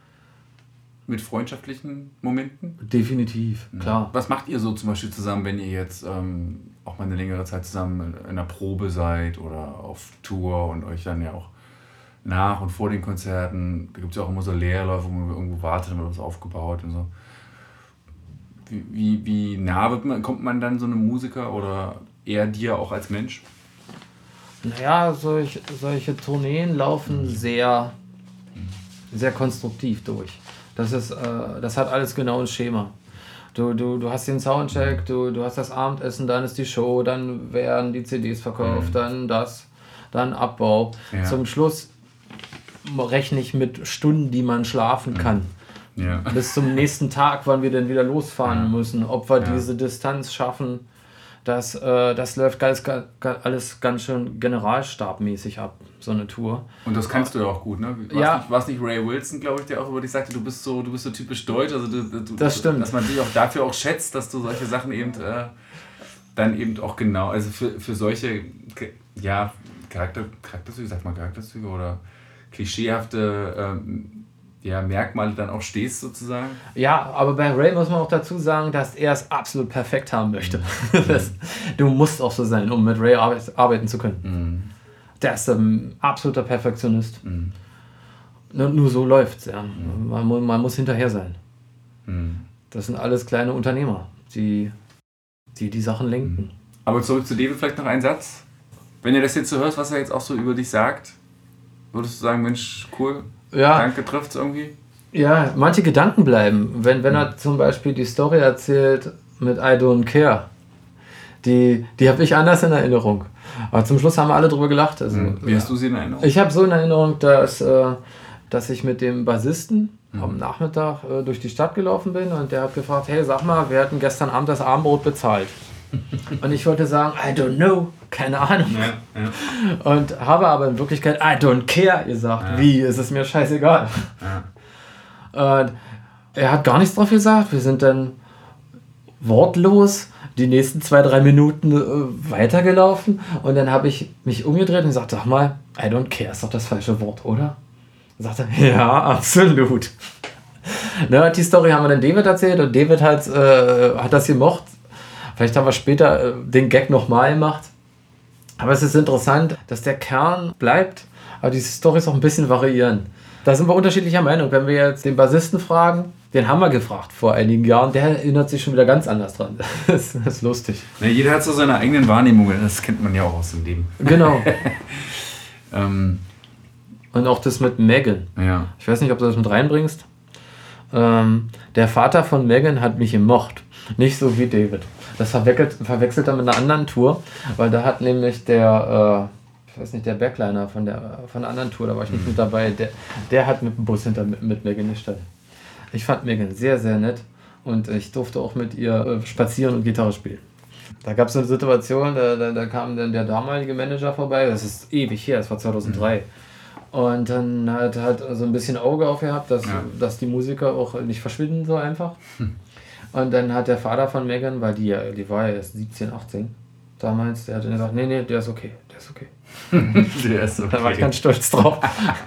Mit freundschaftlichen Momenten? Definitiv, mhm. klar. Was macht ihr so zum Beispiel zusammen, wenn ihr jetzt ähm, auch mal eine längere Zeit zusammen in einer Probe seid oder auf Tour und euch dann ja auch nach und vor den Konzerten, da gibt es ja auch immer so Leerläufe, wo man irgendwo wartet und wird was aufgebaut und so. Wie, wie, wie nah wird man, kommt man dann so einem Musiker oder eher dir auch als Mensch? Naja, solch, solche Tourneen laufen mhm. sehr, sehr konstruktiv durch. Das ist, äh, das hat alles genau ein Schema. Du, du, du hast den Soundcheck, du, du hast das Abendessen, dann ist die Show, dann werden die C Ds verkauft, mhm. dann das, dann Abbau. Ja. Zum Schluss rechne ich mit Stunden, die man schlafen kann. Ja. Bis zum nächsten Tag, wann wir dann wieder losfahren ja. müssen, ob wir ja. diese Distanz schaffen. Das, äh, das läuft alles, alles ganz schön generalstabmäßig ab, so eine Tour. Und das kannst du ja auch gut, ne? War's ja. nicht, war's nicht Ray Wilson, glaube ich, der auch über dich sagte, du bist so, du bist so typisch deutsch, also du, du, das stimmt. Dass man dich auch dafür auch schätzt, dass du solche Sachen eben äh, dann eben auch genau, also für, für solche, ja, Charakter, Charakterzüge, sagt man Charakterzüge oder klischeehafte ähm, ja, Merkmale dann auch stehst sozusagen. Ja, aber bei Ray muss man auch dazu sagen, dass er es absolut perfekt haben möchte. Mhm. das, du musst auch so sein, um mit Ray arbeit, arbeiten zu können. Mhm. Der ist ein absoluter Perfektionist. Mhm. Nur, nur so läuft's, ja. Mhm. Man, man muss hinterher sein. Mhm. Das sind alles kleine Unternehmer, die die, die Sachen lenken. Aber zurück zu David, vielleicht noch ein Satz. Wenn du das jetzt so hörst, was er jetzt auch so über dich sagt, würdest du sagen, Mensch, cool, ja. danke, trifft's irgendwie? Ja, manche Gedanken bleiben. Wenn, wenn er zum Beispiel die Story erzählt mit I Don't Care, die, die habe ich anders in Erinnerung. Aber zum Schluss haben wir alle drüber gelacht. Also, Wie ja. hast du sie in Erinnerung? Ich habe so in Erinnerung, dass, äh, dass ich mit dem Bassisten mhm. am Nachmittag äh, durch die Stadt gelaufen bin und der hat gefragt, hey, sag mal, wir hatten gestern Abend das Abendbrot bezahlt. Und ich wollte sagen, I don't know, keine Ahnung. Ja, ja. Und habe aber in Wirklichkeit, I don't care gesagt. Ja. Wie, ist es mir scheißegal. Ja. Und er hat gar nichts drauf gesagt. Wir sind dann wortlos die nächsten zwei, drei Minuten äh, weitergelaufen. Und dann habe ich mich umgedreht und gesagt, sag mal, I don't care ist doch das falsche Wort, oder? Und sagte, ja, absolut. Na, die Story haben wir dann David erzählt und David hat, äh, hat das gemocht. Vielleicht haben wir später äh, den Gag nochmal gemacht. Aber es ist interessant, dass der Kern bleibt, aber die Storys auch ein bisschen variieren. Da sind wir unterschiedlicher Meinung. Wenn wir jetzt den Bassisten fragen, den haben wir gefragt vor einigen Jahren, der erinnert sich schon wieder ganz anders dran. Das ist lustig. Ja, jeder hat so seine eigenen Wahrnehmungen, das kennt man ja auch aus dem Leben. Genau. ähm. Und auch das mit Megan. Ja. Ich weiß nicht, ob du das mit reinbringst. Ähm, der Vater von Megan hat mich gemocht. Nicht so wie David. Das verwechselt, verwechselt er mit einer anderen Tour, weil da hat nämlich der, äh, ich weiß nicht, der Backliner von der, von der anderen Tour, da war ich nicht mhm. mit dabei, der, der hat mit dem Bus hinter mit, mit Megan gestellt. Ich fand Megan sehr, sehr nett und ich durfte auch mit ihr äh, spazieren und Gitarre spielen. Da gab es eine Situation, da, da, da kam dann der damalige Manager vorbei, das ist ewig her, das war zweitausenddrei. Mhm. Und dann hat hat so ein bisschen Auge aufgehabt, dass, ja. dass die Musiker auch nicht verschwinden so einfach. Hm. Und dann hat der Vater von Megan, weil die, die war ja erst siebzehn, achtzehn damals, der hat dann gesagt, nee, nee, der ist okay, der ist okay. Der ist okay. Da war ich ganz stolz drauf.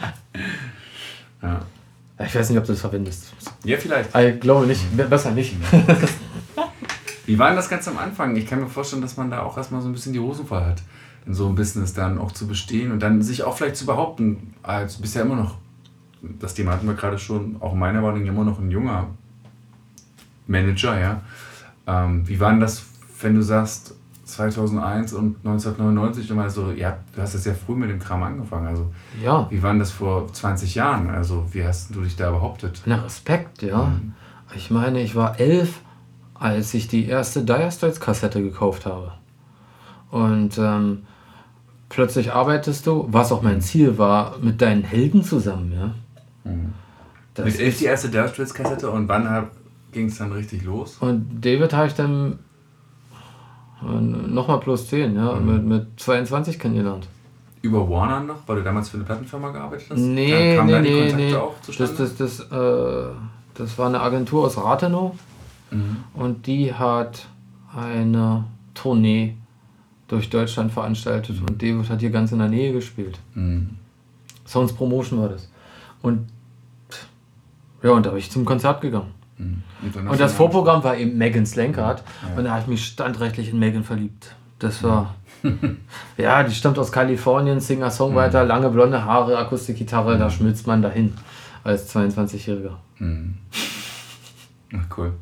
Ja. Ich weiß nicht, ob du das verwendest. Ja, vielleicht. Ich glaube nicht, besser nicht. Wie war denn das ganz am Anfang? Ich kann mir vorstellen, dass man da auch erstmal so ein bisschen die Hosen voll hat, in so einem Business dann auch zu bestehen und dann sich auch vielleicht zu behaupten, als bisher immer noch, das Thema hatten wir gerade schon, auch in meiner Wahrnehmung immer noch ein junger Manager, ja. Ähm, wie war denn das, wenn du sagst, zweitausendeins und neunzehnhundertneunundneunzig, du meinst so, ja, du hast ja sehr früh mit dem Kram angefangen, also ja. Wie war denn das vor zwanzig Jahren, also wie hast du dich da behauptet? Na, Respekt, ja. Mhm. Ich meine, ich war elf, als ich die erste Dire Straits Kassette gekauft habe. Und ähm, plötzlich arbeitest du, was auch mein Ziel war, mit deinen Helden zusammen, ja. Mhm. Mit elf die erste Dire Straits Kassette und wann ging es dann richtig los? Und David habe ich dann nochmal plus zehn, ja, mhm. mit, mit zweiundzwanzig kennengelernt. Über Warner noch, weil du damals für eine Plattenfirma gearbeitet hast? Nee, Kam nee, da die nee, Kontakte nee. auch zustande? Das, das, das, äh, das war eine Agentur aus Rathenow mhm. und die hat eine Tournee durch Deutschland veranstaltet mhm. und David hat hier ganz in der Nähe gespielt. Mhm. Sounds Promotion war das. Und ja, und da bin ich zum Konzert gegangen. Mhm. Und, und das Vorprogramm war eben Megan Slankard ja. und da habe ich mich standrechtlich in Megan verliebt. Das war, ja, die stammt aus Kalifornien, Singer-Songwriter, mhm. lange blonde Haare, Akustikgitarre, mhm. da schmilzt man dahin als zweiundzwanzigjähriger. Mhm. Ach, cool.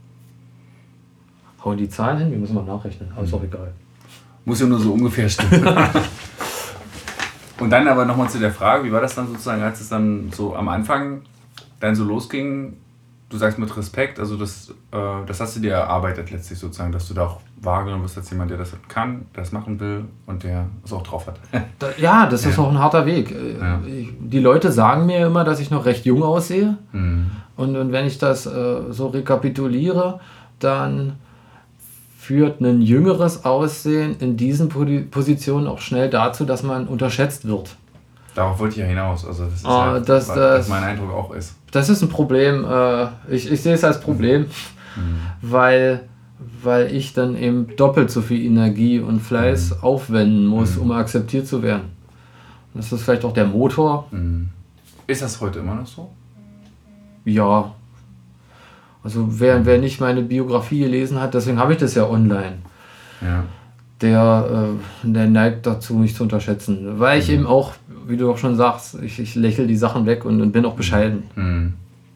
Hauen die Zahlen hin? Wir müssen mal nachrechnen, aber mhm. ist auch egal. Muss ja nur so ungefähr stimmen. Und dann aber nochmal zu der Frage, wie war das dann sozusagen, als es dann so am Anfang dann so losging, du sagst mit Respekt, also das, äh, das hast du dir erarbeitet letztlich sozusagen, dass du da auch wahrgenommen wirst als jemand, der das kann, der das machen will und der es auch drauf hat. Da, ja, das ist Ja. auch ein harter Weg. Äh, Ja. Ich, die Leute sagen mir immer, dass ich noch recht jung aussehe. Mhm. Und, und wenn ich das äh, so rekapituliere, dann führt ein jüngeres Aussehen in diesen Podi- Positionen auch schnell dazu, dass man unterschätzt wird. Darauf wollte ich ja hinaus. Also das ist Ah, ja, das- was, das- was mein Eindruck auch ist. Das ist ein Problem. Äh, ich, ich sehe es als Problem, Mhm. weil, weil ich dann eben doppelt so viel Energie und Fleiß aufwenden muss, Mhm. um akzeptiert zu werden. Das ist vielleicht auch der Motor. Mhm. Ist das heute immer noch so? Ja. Also wer, wer nicht meine Biografie gelesen hat, deswegen habe ich das ja online. Ja. Der, äh, der neigt dazu, mich zu unterschätzen. Weil ich eben auch, wie du auch schon sagst, ich, ich lächle die Sachen weg und, und bin auch bescheiden. Mhm.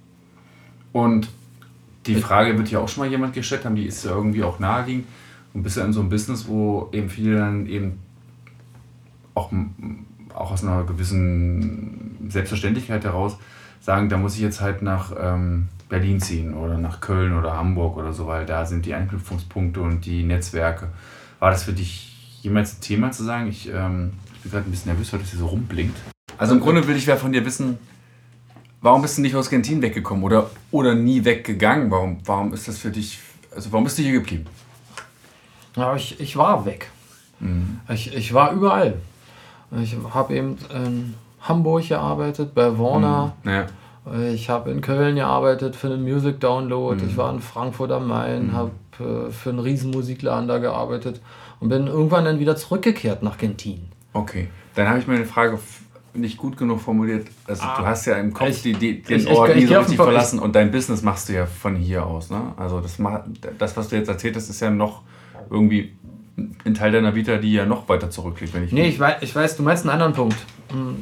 Und die Frage wird ja auch schon mal jemand gestellt haben, die ist ja irgendwie auch naheliegend. Du bist ja in so einem Business, wo eben viele dann eben auch, auch aus einer gewissen Selbstverständlichkeit heraus sagen, da muss ich jetzt halt nach ähm, Berlin ziehen oder nach Köln oder Hamburg oder so, weil da sind die Anknüpfungspunkte und die Netzwerke. War das für dich jemals ein Thema zu sagen, ich, ähm, ich bin gerade ein bisschen nervös, weil das hier so rumblinkt? Also im Grunde will ich ja von dir wissen, warum bist du nicht aus Gentin weggekommen oder, oder nie weggegangen? Warum, warum ist das für dich, also warum bist du hier geblieben? Ja, ich, ich war weg. Mhm. Ich, ich war überall. Ich habe eben in Hamburg gearbeitet, bei Warner. Mhm. Ja. Ich habe in Köln gearbeitet für einen Music Download. Mhm. Ich war in Frankfurt am Main, Mhm. habe äh, für einen riesen Musikladen da gearbeitet und bin irgendwann dann wieder zurückgekehrt nach Gentin. Okay, dann habe ich meine Frage f- nicht gut genug formuliert. Also Ah, du hast ja im Kopf ich- die, die, den ich- ich- Ort ich nie geh so auf richtig den Punkt. verlassen und dein Business machst du ja von hier aus. Ne? Also das, ma- das, was du jetzt erzählt hast, ist ja noch irgendwie ein Teil deiner Vita, die ja noch weiter zurückliegt. Wenn ich Nee, ich weiß, ich weiß, du meinst einen anderen Punkt. Hm.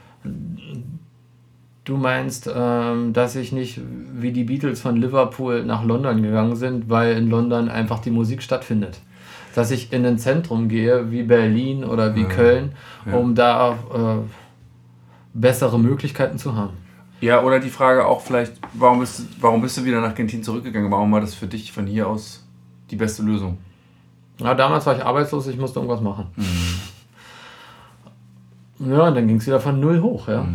Du meinst, ähm, dass ich nicht wie die Beatles von Liverpool nach London gegangen sind, weil in London einfach die Musik stattfindet. Dass ich in ein Zentrum gehe, wie Berlin oder wie Ja. Köln, Ja. um da äh, bessere Möglichkeiten zu haben. Ja, oder die Frage auch vielleicht, warum bist, du- warum bist du wieder nach Gentin zurückgegangen? Warum war das für dich von hier aus die beste Lösung? Ja, damals war ich arbeitslos, ich musste irgendwas machen. Ja, und dann ging es wieder von null hoch. Ja.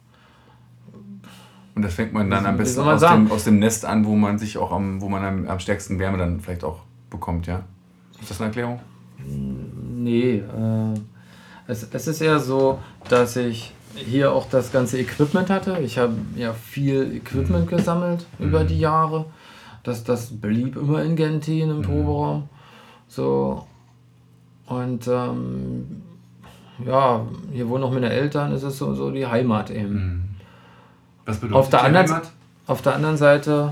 Und das fängt man dann Wie- am wie besten soll man aus sagen? dem, aus dem Nest an, wo man sich auch am, wo man am, am stärksten Wärme dann vielleicht auch bekommt, ja? Ist das eine Erklärung? Nee, äh, es, es ist eher so, dass ich hier auch das ganze Equipment hatte. Ich habe ja viel Equipment gesammelt über die Jahre. Das, das blieb immer in Gentin im Proberaum. So. Und ähm, ja, hier wohnen noch meine Eltern, ist es so, so die Heimat eben. Was bedeutet Auf der, die anderen, Heimat? auf der anderen Seite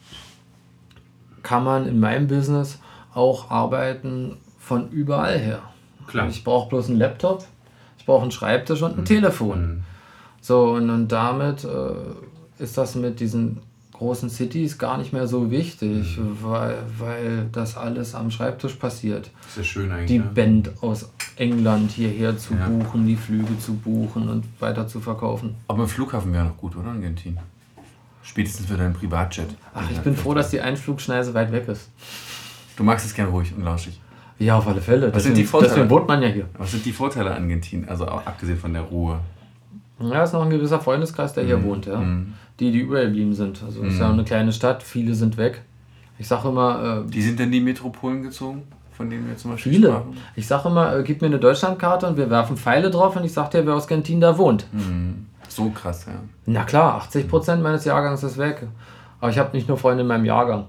kann man in meinem Business auch arbeiten von überall her. Klar. Ich brauche bloß einen Laptop, ich brauche einen Schreibtisch und ein Telefon. Mhm. So, und, und damit äh, ist das mit diesen großen Cities gar nicht mehr so wichtig, weil, weil das alles am Schreibtisch passiert. Das ist ja schön eigentlich. Die ne? Band aus England hierher zu Ja. buchen, die Flüge zu buchen und weiter zu verkaufen. Aber im Flughafen wäre noch gut, oder? In Gentin. Spätestens für deinen Privatjet. Ach, ich bin froh, dass die Einflugschneise weit weg ist. Du magst es gern ruhig und lauschig. Ja, auf alle Fälle. Was sind Deswegen, die Vorteile? deswegen wohnt man ja hier. Was sind die Vorteile an Gentin? Also auch abgesehen von der Ruhe. Ja, ist noch ein gewisser Freundeskreis, der hier wohnt, ja. Mhm. Die, die übergeblieben sind. Also es ist ja eine kleine Stadt, viele sind weg. Ich sage immer, äh, Die sind denn die Metropolen gezogen, von denen wir zum Beispiel viele. sprachen? Ich sage immer, äh, gib mir eine Deutschlandkarte und wir werfen Pfeile drauf und ich sag dir, wer aus Gentin da wohnt. Mhm. So krass, ja. Na klar, achtzig Prozent meines Jahrgangs ist weg. Aber ich habe nicht nur Freunde in meinem Jahrgang.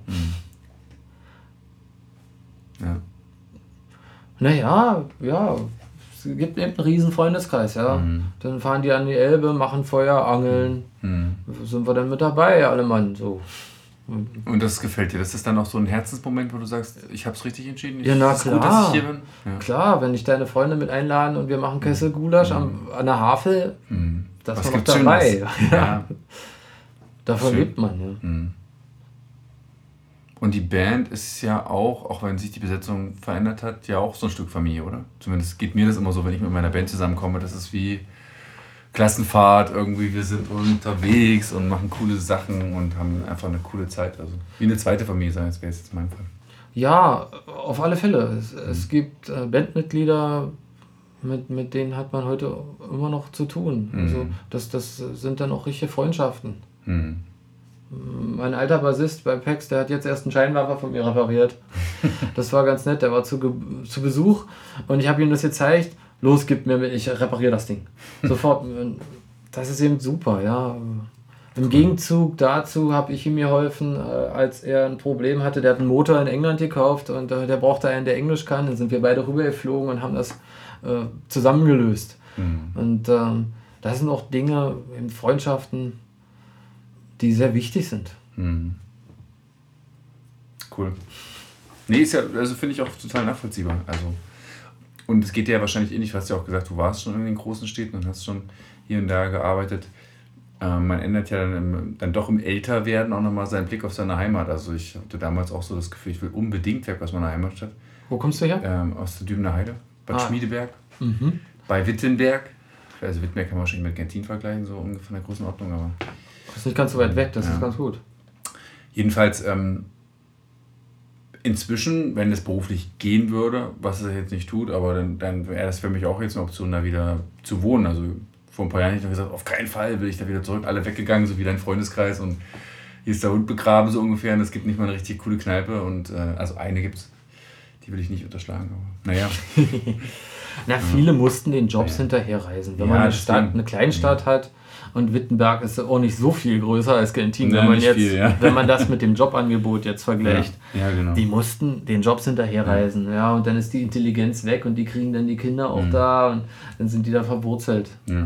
ja. Naja, ja, es gibt eben einen riesen Freundeskreis, ja. Mhm. Dann fahren die an die Elbe, machen Feuer, angeln. Mhm. Sind wir dann mit dabei, alle Mann, so. Und das gefällt dir? Das ist dann auch so ein Herzensmoment, wo du sagst, ich habe es richtig entschieden? Ich, Ja, na es ist gut, dass klar. ich hier bin? Ja. Klar, wenn ich deine Freunde mit einladen und wir machen Kesselgulasch am, an der Havel, Mhm. das Was war doch gibt's dabei. Schönes? Ja. Ja. Davon Schön. lebt man, ja. Mhm. Und die Band ist ja auch, auch wenn sich die Besetzung verändert hat, ja auch so ein Stück Familie, oder? Zumindest geht mir das immer so, wenn ich mit meiner Band zusammenkomme. Das ist wie Klassenfahrt irgendwie, wir sind unterwegs und machen coole Sachen und haben einfach eine coole Zeit. Also wie eine zweite Familie sein, das wäre jetzt mein Fall. Ja, auf alle Fälle. Es, es gibt äh, Bandmitglieder, mit, mit denen hat man heute immer noch zu tun. Mhm. Also das, das sind dann auch richtige Freundschaften. Mhm. Mein alter Bassist bei Pex, der hat jetzt erst einen Scheinwerfer von mir repariert. Das war ganz nett, der war zu, Ge- zu Besuch und ich habe ihm das gezeigt. Los, gib mir, mit, ich repariere das Ding. Sofort. Das ist eben super, ja. Im Gegenzug dazu habe ich ihm geholfen, äh, als er ein Problem hatte. Der hat einen Motor in England gekauft und äh, der brauchte einen, der Englisch kann. Dann sind wir beide rübergeflogen und haben das äh, zusammengelöst. Mhm. Und ähm, das sind auch Dinge, eben Freundschaften, die sehr wichtig sind. Mhm. Cool. Nee, ist ja, also finde ich auch total nachvollziehbar. Also, und es geht dir ja wahrscheinlich ähnlich, du hast ja auch gesagt, du warst schon in den großen Städten und hast schon hier und da gearbeitet. Ähm, man ändert ja dann, im, dann doch im Älterwerden auch nochmal seinen Blick auf seine Heimat. Also ich hatte damals auch so das Gefühl, ich will unbedingt weg aus meiner Heimatstadt. Wo kommst du her? Ähm, aus der Dübener Heide, Bad Ah. Schmiedeberg, Mhm. bei Wittenberg. Also Wittenberg kann man wahrscheinlich mit Gentin vergleichen, so ungefähr in der Größenordnung, aber Das ist nicht ganz so weit weg, das Ja. ist ganz gut. jedenfalls ähm, inzwischen, wenn es beruflich gehen würde, was es jetzt nicht tut, aber dann, dann wäre das für mich auch jetzt eine Option, da wieder zu wohnen. Also vor ein paar Jahren hätte ich noch gesagt, auf keinen Fall will ich da wieder zurück, alle weggegangen, so wie dein Freundeskreis und hier ist der Hund begraben so ungefähr und es gibt nicht mal eine richtig coole Kneipe und äh, also eine gibt's, die will ich nicht unterschlagen, aber naja. Na, viele mussten den Jobs Ja. hinterherreisen. Wenn Ja, man eine, das Stadt, stimmt. eine Kleinstadt hat und Wittenberg ist auch nicht so viel größer als Gentin, Ja, wenn, man nicht jetzt, viel, ja. wenn man das mit dem Jobangebot jetzt vergleicht. Ja, genau. Die mussten den Jobs hinterherreisen, ja, und dann ist die Intelligenz weg und die kriegen dann die Kinder auch Mhm. da und dann sind die da verwurzelt. Ja.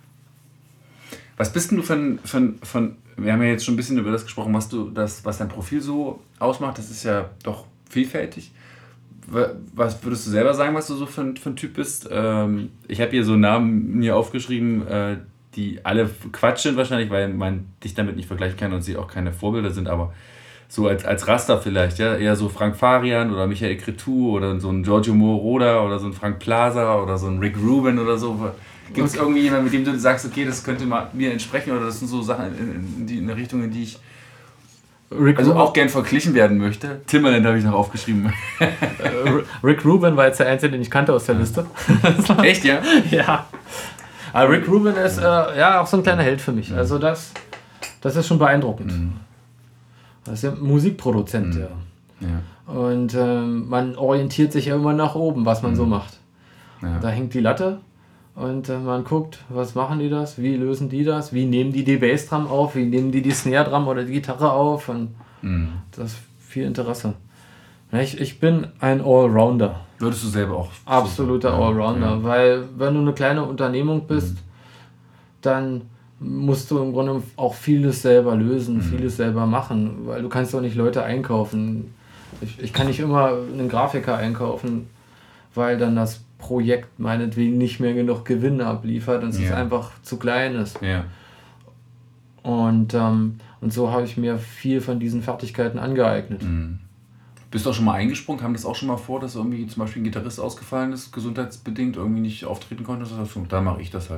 Was bist denn du von, von, von, wir haben ja jetzt schon ein bisschen über das gesprochen, was du, das, was dein Profil so ausmacht, das ist ja doch vielfältig. Wa- Was würdest du selber sagen, was du so für ein, für ein Typ bist? Ähm, ich habe hier so Namen mir aufgeschrieben, äh, die alle Quatsch sind wahrscheinlich, weil man dich damit nicht vergleichen kann und sie auch keine Vorbilder sind, aber so als, als Raster vielleicht, ja, eher so Frank Farian oder Michael Cretu oder so ein Giorgio Moroder oder so ein Frank Plaza oder so ein Rick Rubin oder so. Gibt es Okay. irgendwie jemanden, mit dem du sagst, okay, das könnte mal mir entsprechen oder das sind so Sachen in, in, die, in eine Richtung, in die ich Rick, also Rubin, auch gern verglichen werden möchte? Timbaland habe ich noch aufgeschrieben. äh, Rick Rubin war jetzt der Einzige, den ich kannte aus der Liste. Echt, ja? Ja. Aber Rick Rubin ist äh, ja auch so ein kleiner Held für mich. Also das, das ist schon beeindruckend. Mhm. Das ist ja Musikproduzent, Mhm. ja. Ja. Und ähm, man orientiert sich ja immer nach oben, was man Mhm. so macht. Ja. Da hängt die Latte und äh, man guckt, was machen die das, wie lösen die das, wie nehmen die die Bassdrum auf, wie nehmen die die Snare Drum oder die Gitarre auf und Mhm. das ist viel Interesse. Ja, Ich, ich bin ein Allrounder, Würdest du selber auch? absoluter so sagen? Allrounder, Ja. weil wenn du eine kleine Unternehmung bist, dann musst du im Grunde auch vieles selber lösen, Mhm. vieles selber machen, weil du kannst doch nicht Leute einkaufen. Ich, ich kann nicht immer einen Grafiker einkaufen, weil dann das Projekt meinetwegen nicht mehr genug Gewinn abliefert und es Ja. ist einfach zu klein ist. Ja. Und, ähm, und so habe ich mir viel von diesen Fertigkeiten angeeignet. Mhm. Bist du auch schon mal eingesprungen? Kam das auch schon mal vor, dass irgendwie zum Beispiel ein Gitarrist ausgefallen ist, gesundheitsbedingt irgendwie nicht auftreten konnte? Das heißt, da mache ich das halt.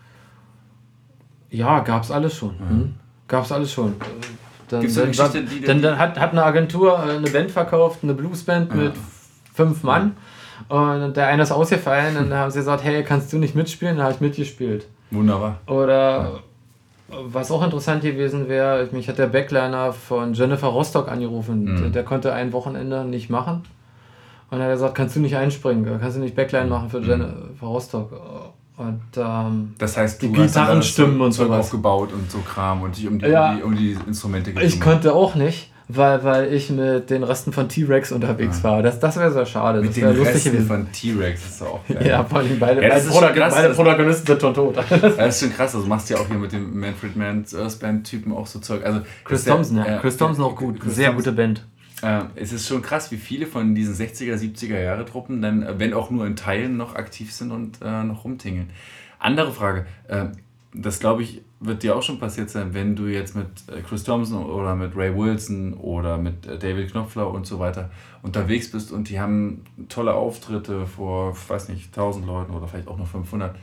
Ja, gab's alles schon. Hm? Gab's alles schon. Äh, Dann, Gibt's eine dann, Geschichte, die- dann, dann hat, hat eine Agentur äh, eine Band verkauft, eine Bluesband Ja. mit fünf Mann. Und der eine ist ausgefallen und dann haben sie gesagt, hey, kannst du nicht mitspielen? Dann habe ich mitgespielt. Wunderbar. Oder was auch interessant gewesen wäre, mich hat der Backliner von Jennifer Rostock angerufen. Mhm. Der, der konnte ein Wochenende nicht machen. Und dann hat er gesagt, kannst du nicht einspringen? Kannst du nicht Backline machen für Mhm. Jennifer Rostock? Und ähm, Das heißt, Die du hast dann Gitarrenstimmen das und Zeug sowas. aufgebaut und so Kram und dich um die, Ja. um die, um die Instrumente ich gekümmert. konnte auch nicht, weil, weil ich mit den Resten von T-Rex unterwegs Ja. war. Das, das wäre sehr schade. Mit Das den wäre lustig Resten gewesen. von T-Rex, das ist doch auch geil. Ja, vor allem beide, Ja, das beide, ist schon Protagon- krass, beide das- Protagonisten sind schon tot. Das ist schon krass, also du machst ja auch hier mit dem Manfred Mann's Earth Band Typen auch so Zeug. Also Chris das ist ja- Thompson, ja. ja, Chris Thompson auch gut. Chris Sehr Thompson. gute Band. Äh, es ist schon krass, wie viele von diesen sechziger, siebziger Jahre Truppen dann, äh, wenn auch nur in Teilen, noch aktiv sind und äh, noch rumtingeln. Andere Frage, äh, das glaube ich, wird dir auch schon passiert sein, wenn du jetzt mit äh, Chris Thompson oder mit Ray Wilson oder mit äh, David Knopfler und so weiter unterwegs bist und die haben tolle Auftritte vor, ich weiß nicht, tausend Leuten oder vielleicht auch nur fünfhundert.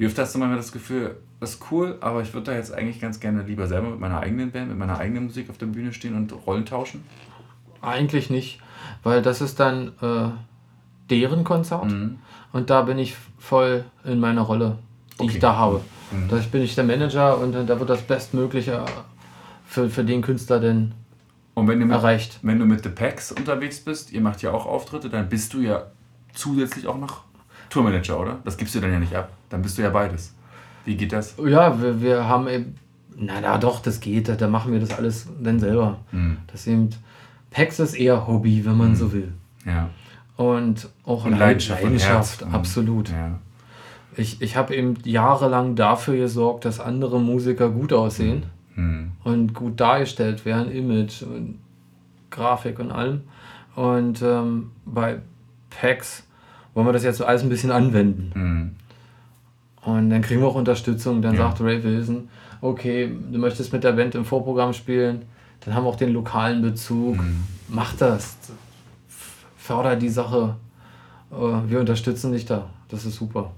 Wie oft hast du mal das Gefühl, das ist cool, aber ich würde da jetzt eigentlich ganz gerne lieber selber mit meiner eigenen Band, mit meiner eigenen Musik auf der Bühne stehen und Rollen tauschen? Eigentlich nicht, weil das ist dann äh, deren Konzert Mhm. und da bin ich voll in meiner Rolle, die Okay. ich da habe. Mhm. Da bin ich der Manager und dann, da wird das Bestmögliche für, für den Künstler denn Und wenn du, mit, erreicht. wenn du mit The Packs unterwegs bist, ihr macht ja auch Auftritte, dann bist du ja zusätzlich auch noch Tourmanager, oder? Das gibst du dann ja nicht ab. Dann bist du ja beides. Wie geht das? Ja, wir, wir haben eben, na, na doch, das geht, da machen wir das alles dann selber. Mhm. Das eben, Pax ist eher Hobby, wenn man Mhm. so will. Ja. Und auch Und Leidenschaft und Leidenschaft, Herz. Mhm. absolut. Ja. Ich, ich habe eben jahrelang dafür gesorgt, dass andere Musiker gut aussehen Mhm. und gut dargestellt werden, Image und Grafik und allem. Und ähm, bei Pax wollen wir das jetzt so alles ein bisschen anwenden. Mhm. Und dann kriegen wir auch Unterstützung. Dann Ja. sagt Ray Wilson, okay, du möchtest mit der Band im Vorprogramm spielen, dann haben wir auch den lokalen Bezug. Mhm. Mach das. Förder die Sache. Äh, Wir unterstützen dich da. Das ist super.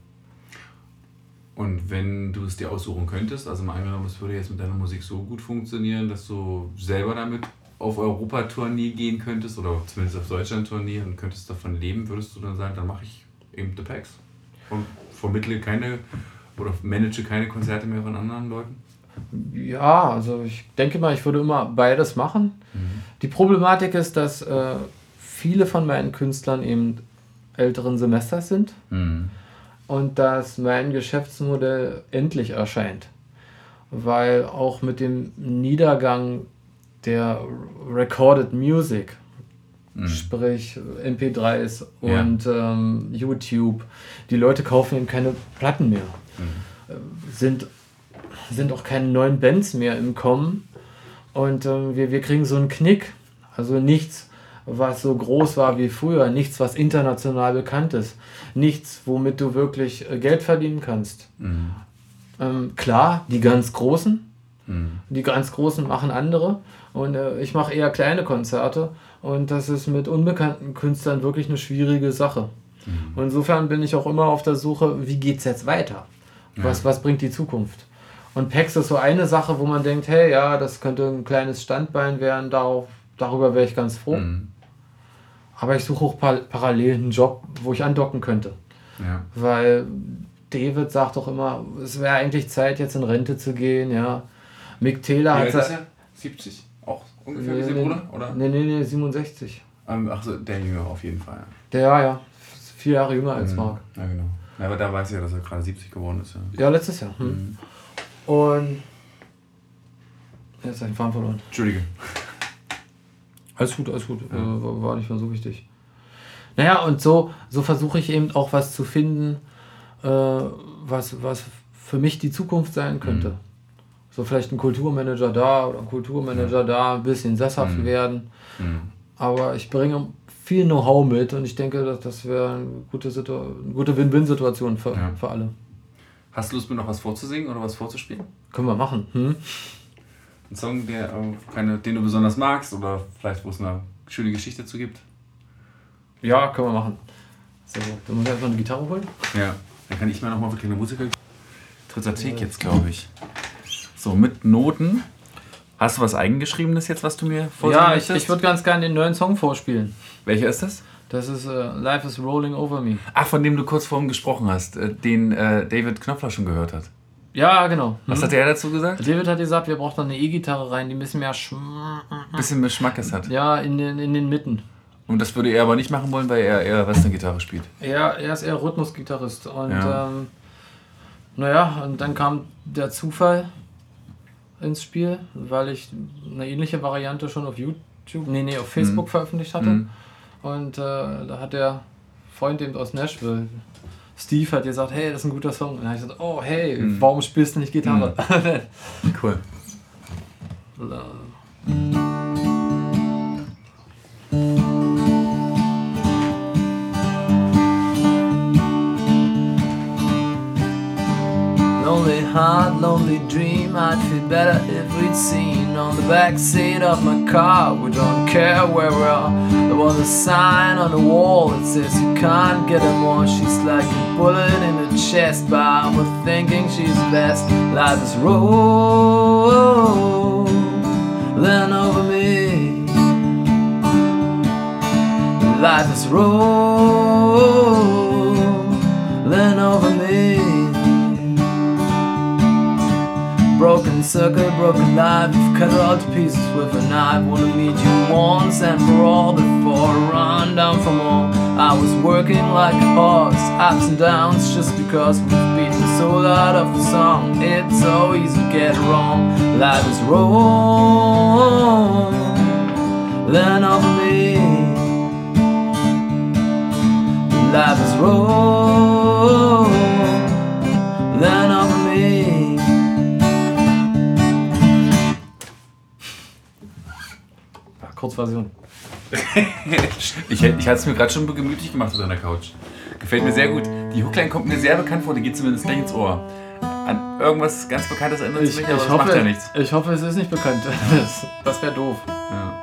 Und wenn du es dir aussuchen könntest, also mal angenommen, es würde jetzt mit deiner Musik so gut funktionieren, dass du selber damit auf Europa-Tournee gehen könntest oder zumindest auf Deutschland-Tournee und könntest davon leben, würdest du dann sagen, dann mache ich eben The Packs und vermittle keine oder manage keine Konzerte mehr von anderen Leuten? Ja, also ich denke mal, ich würde immer beides machen. Die Problematik ist, dass äh, viele von meinen Künstlern eben älteren Semesters sind Mhm. und dass mein Geschäftsmodell endlich erscheint. Weil auch mit dem Niedergang der Recorded Music, Mhm. sprich M P dreis Ja. und ähm, YouTube, die Leute kaufen eben keine Platten mehr. Mhm. Sind, sind auch keine neuen Bands mehr im Kommen und ähm, wir, wir kriegen so einen Knick. Also nichts, was so groß war wie früher, nichts, was international bekannt ist, nichts, womit du wirklich äh, Geld verdienen kannst. Mhm. Ähm, klar, die ganz Großen, Mhm. die ganz Großen machen andere und äh, ich mache eher kleine Konzerte und das ist mit unbekannten Künstlern wirklich eine schwierige Sache. Mhm. Und insofern bin ich auch immer auf der Suche, wie geht es jetzt weiter? Was, Ja. was bringt die Zukunft? Und Pax ist so eine Sache, wo man denkt, hey, ja, das könnte ein kleines Standbein werden, darauf, darüber wäre ich ganz froh. Mhm. Aber ich suche auch par parallel einen Job, wo ich andocken könnte. Ja. Weil David sagt doch immer, es wäre eigentlich Zeit, jetzt in Rente zu gehen, ja. Mick Taylor hat... ist er? siebzig? Auch ungefähr wie sein Bruder? Oder? Nee, nee, nee, siebenundsechzig. Ähm, ach so, der Jüngere auf jeden Fall. Der, ja, ja. Vier Jahre jünger als Mhm. Mark. Ja, genau. Ja, aber da weiß ich ja, dass er gerade siebzig geworden ist. Ja. Ja, letztes Jahr. Hm. Mhm. Und... Jetzt habe ich den Faden verloren. Entschuldige. Alles gut, alles gut. Ja. Äh, war war nicht mehr so wichtig. Naja, und so, so versuche ich eben auch was zu finden, äh, was, was für mich die Zukunft sein könnte. Mhm. So vielleicht ein Kulturmanager da oder ein Kulturmanager da, ein bisschen sesshaft Mhm. werden. Mhm. Aber ich bringe viel Know-how mit und ich denke, dass das wäre eine gute, Situ eine gute Win-Win-Situation für, Ja. für alle. Hast du Lust, mir noch was vorzusingen oder was vorzuspielen? Können wir machen. Hm? Ein Song, der, äh, keine, den du besonders magst oder vielleicht, wo es eine schöne Geschichte zu gibt? Ja, können wir machen. So, dann muss ich erstmal eine Gitarre holen. Ja. Dann kann ich mal nochmal wirklich eine Musiker. Dritter Take jetzt, glaube ich. So, mit Noten. Hast du was Eigengeschriebenes jetzt, was du mir vorsingen Ja, ich, möchtest? ich würde ganz gerne den neuen Song vorspielen. Welcher ist das? Das ist äh, Life is Rolling Over Me. Ach, von dem du kurz vorhin gesprochen hast, äh, den äh, David Knopfler schon gehört hat. Ja, genau. Was Hm? hat er dazu gesagt? David hat gesagt, wir brauchen noch eine E-Gitarre rein, die ein bisschen mehr Schm Bisschen mehr Schmackes hat. ja, in den, in den Mitten. Und das würde er aber nicht machen wollen, weil er eher Western-Gitarre spielt. Er, er ist eher Rhythmusgitarrist. Und Ja. ähm, naja, und dann kam der Zufall ins Spiel, weil ich eine ähnliche Variante schon auf YouTube, nee, nee, auf Facebook Mhm. veröffentlicht hatte. Mhm. Und äh, da hat der Freund eben aus Nashville, Steve, hat gesagt, hey, das ist ein guter Song. Und dann habe ich gesagt, oh, hey, Mhm. warum spielst du nicht Gitarre? Cool. Lonely hard, lonely dream. I'd feel better if we'd seen on the back seat of my car. We don't care where we are. There was a sign on the wall that says you can't get her more. She's like a bullet in the chest, but I'm thinking she's best. Life is rolling over me. Life is rolling over me. Broken circle, broken life, you've cut it all to pieces with a knife. Wanna meet you once and for all before I run down from all. I was working like a horse, ups and downs, just because we've beaten the soul out of the song. It's so easy to get wrong. Life is rolling over me. Life is rolling over me. Kurzversion. ich ich hatte es mir gerade schon gemütlich gemacht auf deiner Couch. Gefällt mir sehr gut. Die Hookline kommt mir sehr bekannt vor, die geht zumindest gleich ins Ohr. An irgendwas ganz Bekanntes erinnert es Ich, mich, aber ich, das hoffe, macht ja nichts. ich hoffe, es ist nicht bekannt. Das, das wäre doof. Ja.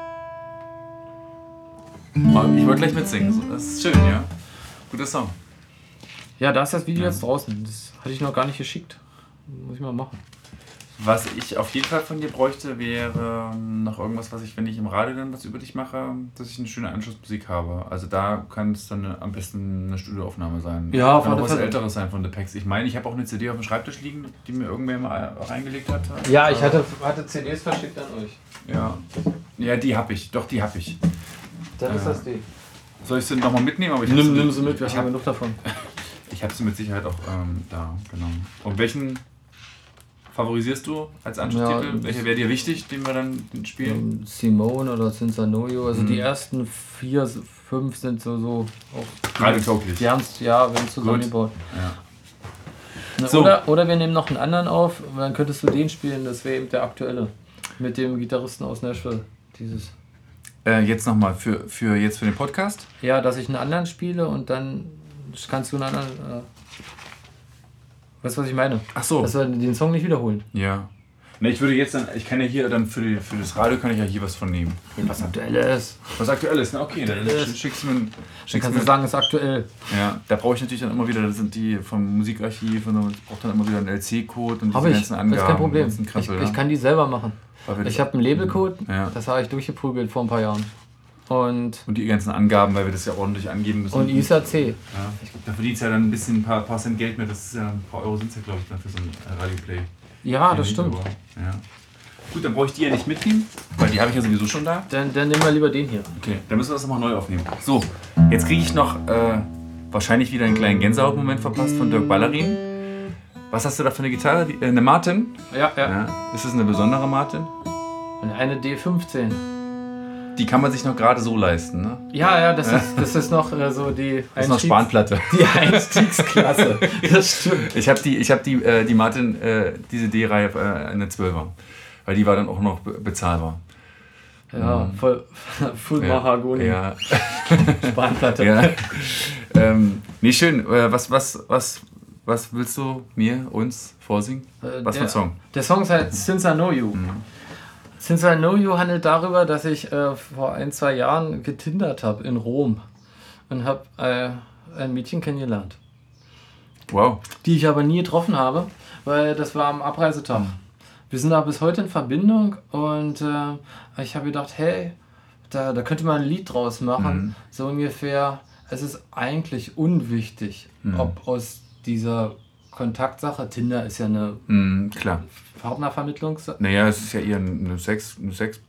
Aber ich wollte gleich mitsingen, das ist schön, ja. Guter Song. Ja, da ist das Video Ja. jetzt draußen. Das hatte ich noch gar nicht geschickt. Muss ich mal machen. Was ich auf jeden Fall von dir bräuchte, wäre noch irgendwas, was ich, wenn ich im Radio dann was über dich mache, dass ich eine schöne Anschlussmusik habe. Also da kann es dann am besten eine Studioaufnahme sein. Ja, auf kann auch alle was Fälle. Älteres sein von The Packs. Ich meine, ich habe auch eine C D auf dem Schreibtisch liegen, die mir irgendwer mal reingelegt hat. Ja, ich hatte, hatte C Ds verschickt an euch. Ja, ja die habe ich. Doch, die habe ich. Dann ist Ja. das die. Soll ich sie nochmal mitnehmen? Aber ich hab Nimm, nimm sie mit, wir ich haben habe genug davon. ich hab sie mit Sicherheit auch ähm, da, genau. Und welchen favorisierst du als Anschlusstitel? Ja, Welcher wäre dir wichtig, den wir dann spielen? Simone oder Cinsanoio, also Mhm. die ersten vier, fünf sind so, so auch Radiotauglich. Die haben es, ja, wir haben es zusammengebaut. Ja. Na, So. Oder, oder wir nehmen noch einen anderen auf, dann könntest du den spielen, das wäre eben der aktuelle. Mit dem Gitarristen aus Nashville. Dieses. Äh, jetzt nochmal für, für jetzt für den Podcast. Ja, dass ich einen anderen spiele und dann kannst du einen anderen. Äh, weißt du, was ich meine? Ach so. Dass wir den Song nicht wiederholen. Ja. Ne, ich würde jetzt dann, ich kann ja hier dann für, die, für das Radio kann ich ja hier was von nehmen. Was aktuell ist. Was aktuell ist, na okay, dann Aktuell ist. schickst du mir, Dann schickst kannst mir du sagen, ist aktuell. Ja, da brauche ich natürlich dann immer wieder, das sind die vom Musikarchiv und ich brauche dann immer wieder einen L C-Code und Hab diese ich, ganzen das Angaben. ist kein Problem. ganzen Ich, Krempel, ich ja. kann die selber machen. Weil wir Ich das- habe einen Labelcode, Ja. das habe ich durchgeprügelt vor ein paar Jahren. Und, Und die ganzen Angaben, weil wir das ja ordentlich angeben müssen. und I S A C. Ja, ich glaube, da verdient es ja dann ein bisschen ein paar, paar Cent Geld mehr. Das ist ja ein paar Euro sind es ja, glaube ich, dann für so ein äh, Radioplay. Ja, Ja, das stimmt. aber, Ja. Gut, dann brauche ich die ja nicht mitnehmen, weil die habe ich ja sowieso schon da. Dann, dann nehmen wir lieber den hier. Okay, dann müssen wir das nochmal neu aufnehmen. So, jetzt kriege ich noch äh, wahrscheinlich wieder einen kleinen Gänsehautmoment verpasst von Dirk Ballerin. Was hast du da für eine Gitarre? Die, äh, eine Martin? Ja, ja. Ja. Ist das eine besondere Martin? Und eine D fünfzehn. Die kann man sich noch gerade so leisten, ne? Ja, ja, das ist, das ist noch äh, so die, Das ist noch Einstiegs- Spanplatte. die Einstiegsklasse. Das stimmt. Ich habe die, ich hab die, äh, die Martin, äh, diese D-Reihe, äh, eine zwölfer. Weil die war dann auch noch be- bezahlbar. Ja, voll, Full Ja. Mahagoni. Ja. Spanplatte. ja. ähm, nee, schön. Äh, was, was, was, was willst du mir, uns vorsingen? Äh, Was für der, ein Song? Der Song heißt Since I Know You. Since I Know You handelt darüber, dass ich äh, vor ein, zwei Jahren getindert habe in Rom und habe äh, ein Mädchen kennengelernt, Wow. die ich aber nie getroffen habe, weil das war am Abreisetag. Wir sind da bis heute in Verbindung und äh, ich habe gedacht, hey, da, da könnte man ein Lied draus machen, Mhm. so ungefähr. Es ist eigentlich unwichtig, Mhm. ob aus dieser Kontaktsache, Tinder ist ja eine Mhm, klar. Partnervermittlung. Naja, es ist ja eher eine Sex, eine Sex.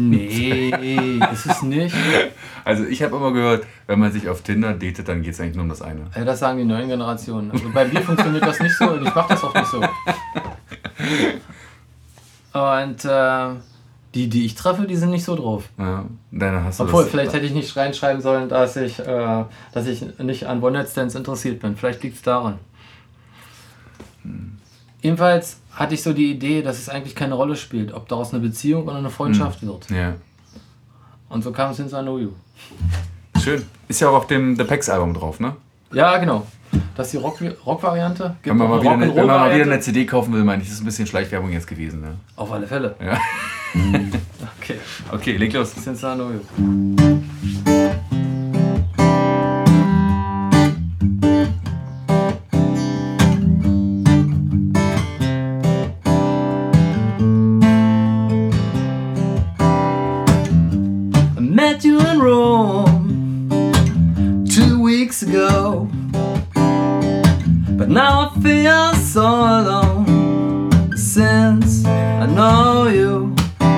Nee, ist es nicht. Also ich habe immer gehört, wenn man sich auf Tinder datet, dann geht es eigentlich nur um das eine. Ja, das sagen die neuen Generationen. Also bei mir funktioniert das nicht so und ich mache das auch nicht so. Und äh, die, die ich treffe, die sind nicht so drauf. Ja, dann hast du Obwohl, das, vielleicht hätte ich nicht reinschreiben sollen, dass ich, äh, dass ich nicht an One-Night-Stands interessiert bin. Vielleicht liegt es daran. Jedenfalls hatte ich so die Idee, dass es eigentlich keine Rolle spielt, ob daraus eine Beziehung oder eine Freundschaft wird. Ja, Und so kam es in Sanoyu. schön. Ist ja auch auf dem The Packs Album drauf, ne? Ja, genau. Das ist die Rock- Rock-Variante. Wenn man, mal auch wieder eine eine, wenn man mal wieder Rock'n'Roll-Variante. eine C D kaufen will, meine ich, das ist ein bisschen Schleichwerbung jetzt gewesen. Ne? Auf alle Fälle. Ja. Okay. Okay, leg los. Sensano. I met you in Rome two weeks ago, but now I feel so alone since I know you.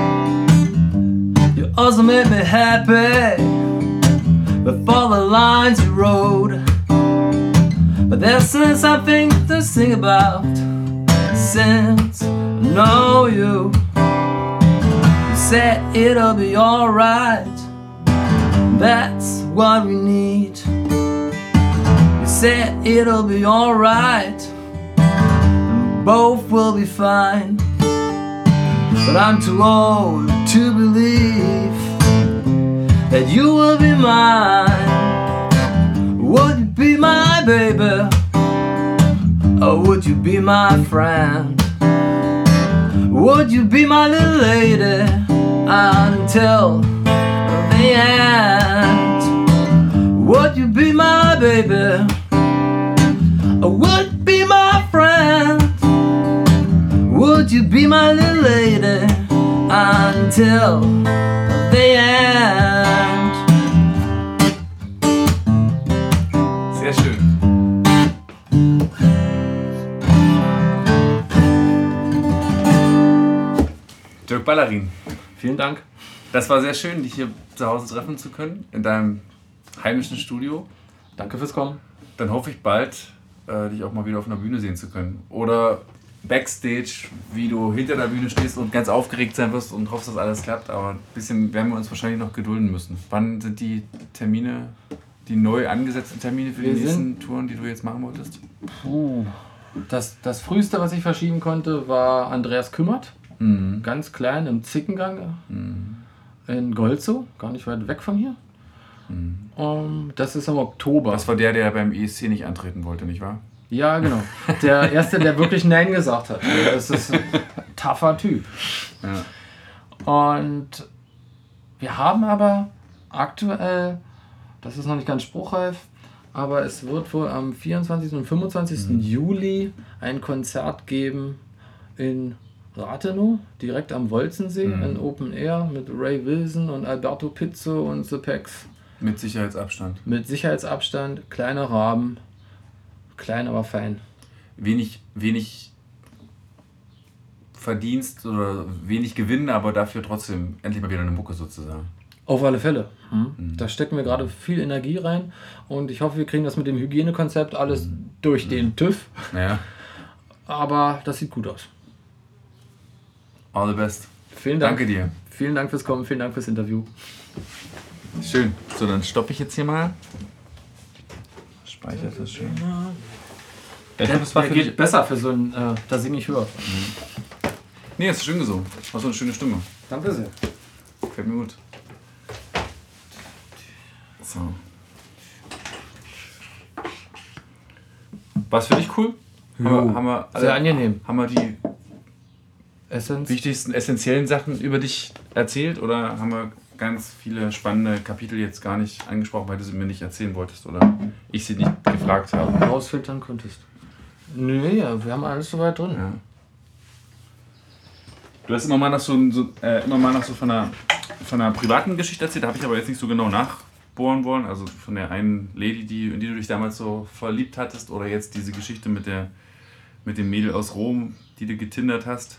You also made me happy with all the lines you wrote, but there's still something to sing about since I know you. You said it'll be alright, that's what we need. You said it'll be alright, and both will be fine. But I'm too old to believe that you will be mine. Would you be my baby? Or would you be my friend? Would you be my little lady until the end? Would you be my baby? Or would you be my friend? Would you be my little lady until the end? Sehr schön. Dirk Ballerin, Vielen Dank. das war sehr schön, dich hier zu Hause treffen zu können, in deinem heimischen Studio. Danke fürs Kommen. Dann hoffe ich bald, äh, dich auch mal wieder auf einer Bühne sehen zu können. Oder Backstage, wie du hinter der Bühne stehst und ganz aufgeregt sein wirst und hoffst, dass alles klappt. Aber ein bisschen werden wir uns wahrscheinlich noch gedulden müssen. Wann sind die Termine, die neu angesetzten Termine für die Wir nächsten Touren, die du jetzt machen wolltest? Puh. Das, das früheste, was ich verschieben konnte, war Andreas Kümmert. Mhm. Ganz klein im Zickengang Mhm. in Golzow, gar nicht weit weg von hier. Mhm. Um, das ist im Oktober. Das war der, der beim E S C nicht antreten wollte, nicht wahr? Ja, genau. Der Erste, der wirklich Nein gesagt hat. Das ist ein tougher Typ. Ja. Und wir haben aber aktuell, das ist noch nicht ganz spruchreif, aber es wird wohl am vierundzwanzigsten und fünfundzwanzigsten Mhm. Juli ein Konzert geben in Rathenow, direkt am Wolzensee, Mhm. in Open Air mit Ray Wilson und Alberto Pizzo und The Pex. Mit Sicherheitsabstand. Mit Sicherheitsabstand, kleiner Rahmen, klein aber fein. Wenig, wenig Verdienst oder wenig Gewinn, aber dafür trotzdem endlich mal wieder eine Mucke sozusagen. Auf alle Fälle. Mhm. Da stecken wir gerade viel Energie rein und ich hoffe, wir kriegen das mit dem Hygienekonzept alles durch den TÜV. Naja, Aber das sieht gut aus. all the best. Vielen Dank. Danke dir. Vielen Dank fürs Kommen, vielen Dank fürs Interview. Schön. So, dann stoppe ich jetzt hier mal. Speichert das schön. Ja, ich glaube, das war für dich. geht besser für so ein, äh, da singe ich höher. Nee, hast du schön gesungen. Hast du eine schöne Stimme. Danke sehr. Gefällt mir gut. So. War's für dich cool? Haben wir, haben wir alle, Sehr angenehm. Haben wir die Essenz. wichtigsten, essentiellen Sachen über dich erzählt oder haben wir ganz viele spannende Kapitel jetzt gar nicht angesprochen, weil du sie mir nicht erzählen wolltest oder ich sie nicht gefragt habe? Rausfiltern konntest. Nee, ja, wir haben alles soweit drin. Ja. Du hast immer mal nach so, so, äh, immer mal nach so von, einer, von einer privaten Geschichte erzählt, da habe ich aber jetzt nicht so genau nachbohren wollen. Also von der einen Lady, die, in die du dich damals so verliebt hattest oder jetzt diese Geschichte mit, der, mit dem Mädel aus Rom, die du getindert hast.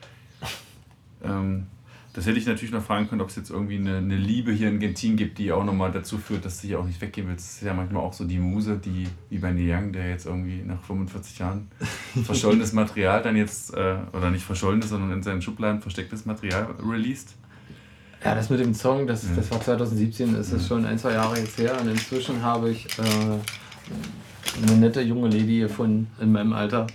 Ähm, das hätte ich natürlich noch fragen können, ob es jetzt irgendwie eine, eine Liebe hier in Gentin gibt, die auch nochmal dazu führt, dass du hier auch nicht weggehen willst. Das ist ja manchmal auch so die Muse, die wie bei Neil Young, der jetzt irgendwie nach fünfundvierzig Jahren verschollenes Material dann jetzt, äh, oder nicht verschollenes, sondern in seinen Schubladen verstecktes Material released. Ja, das mit dem Song, das, Ja. das war zwanzig siebzehn, ist es schon ein, zwei Jahre jetzt her und inzwischen habe ich äh, eine nette junge Lady gefunden in meinem Alter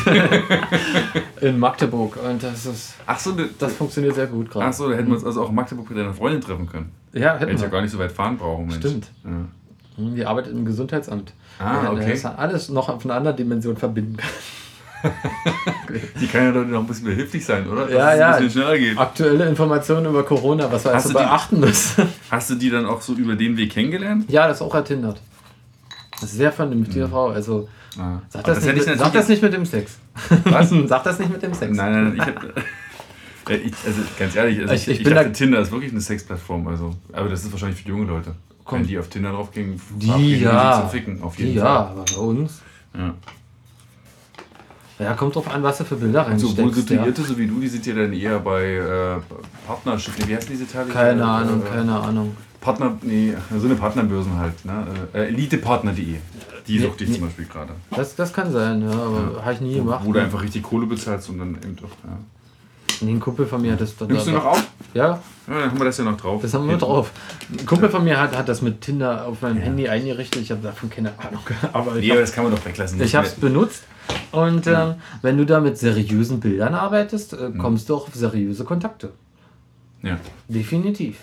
in Magdeburg und das ist, Ach so, ne, das funktioniert sehr gut gerade. ach so, da hätten wir uns also auch in Magdeburg mit deiner Freundin treffen können. Ja, Hätte hätten ich ja wir. gar nicht so weit fahren brauchen, Mensch. Stimmt. Ja. Die arbeitet im Gesundheitsamt. Ah, ja, okay. Das alles noch auf einer anderen Dimension verbinden kann. Die kann ja doch noch ein bisschen behilflich sein, oder? Dass Ja, es ja. ein bisschen schneller geht. Aktuelle Informationen über Corona, was wir Hast also du die- beachten müssen. Hast du die dann auch so über den Weg kennengelernt? Ja, das ist auch ertindert. Das ist sehr vernünftige Frau. Also Ah. sag Aber das, nicht, hätte ich mit, sag natürlich- das nicht mit dem Sex. Was? Sag das nicht mit dem Sex. Nein, nein, nein. Ich hab, ja, ich, also ganz ehrlich, also Ich- ich, ich ich, bin dachte, da- Tinder ist wirklich eine Sexplattform. Also, aber das ist wahrscheinlich für junge Leute. Komm. Wenn die auf Tinder draufgehen, Die verabreden die ja. sich zum Ficken. Auf jeden Ja, Fall. aber bei uns. Ja. Ja, kommt drauf an, was du für Bilder Und so wohl reinsteckst. Ja. situierte, so wie du, die sind ja dann eher bei äh, Partnership. Wie heißen diese Teile? Keine Äh, Ahnung, äh, keine Ahnung. Partner, nee, so eine Partnerbörsen halt. Ne? Äh, elitepartner punkt de. Die Nee, suchte ich nee. zum Beispiel gerade. Das, das kann sein, ja, aber Ja. habe ich nie Wo, gemacht. wo du einfach richtig Kohle bezahlst und dann eben doch. Ja. Nee, ein Kumpel von mir hat das. Nimmst du noch auf? Ja, Ja, dann haben wir das ja noch drauf. das haben wir drauf. Ein Kumpel von mir hat, hat das mit Tinder auf meinem Handy eingerichtet. Ich habe davon keine Ahnung. Aber ich Nee, aber habe das kann man doch weglassen. ich es benutzt. Und ähm, wenn du da mit seriösen Bildern arbeitest, Mhm. äh, kommst du auch auf seriöse Kontakte. Ja. Definitiv.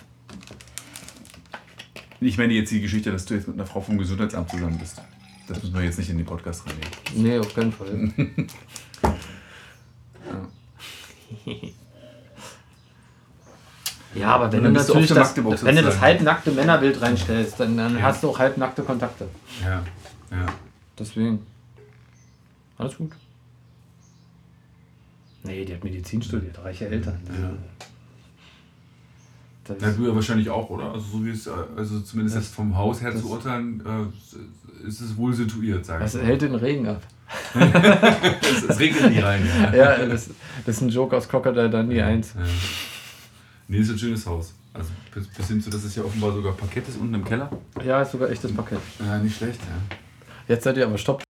Ich meine jetzt die Geschichte, dass du jetzt mit einer Frau vom Gesundheitsamt zusammen bist. Das müssen wir jetzt nicht in den Podcast reinnehmen. Nee, auf keinen Fall. Ja, aber wenn Und du dann bist du natürlich auf der das, Magdeburg wenn du das sozusagen. halbnackte Männerbild reinstellst, dann, dann Ja. hast du auch halbnackte Kontakte. Ja, ja. Deswegen. Alles gut. Nee, die hat Medizin studiert, reiche Eltern. Ja. Das, Na, du ja wahrscheinlich auch, oder? Also so wie es, äh, also zumindest jetzt vom Haus her zu urteilen, äh, ist es wohl situiert, sage ich das mal. hält den Regen ab. es, es regnet nie rein, ja. Ja, das, das ist ein Joke aus Crocodile Dundee eins. Ja. Nee, ist ein schönes Haus. Also bis, bis hin zu, dass es ja offenbar sogar Parkett ist unten im Keller. Ja, ist sogar echtes Parkett. Ja, nicht schlecht, ja. Jetzt seid ihr aber stopp.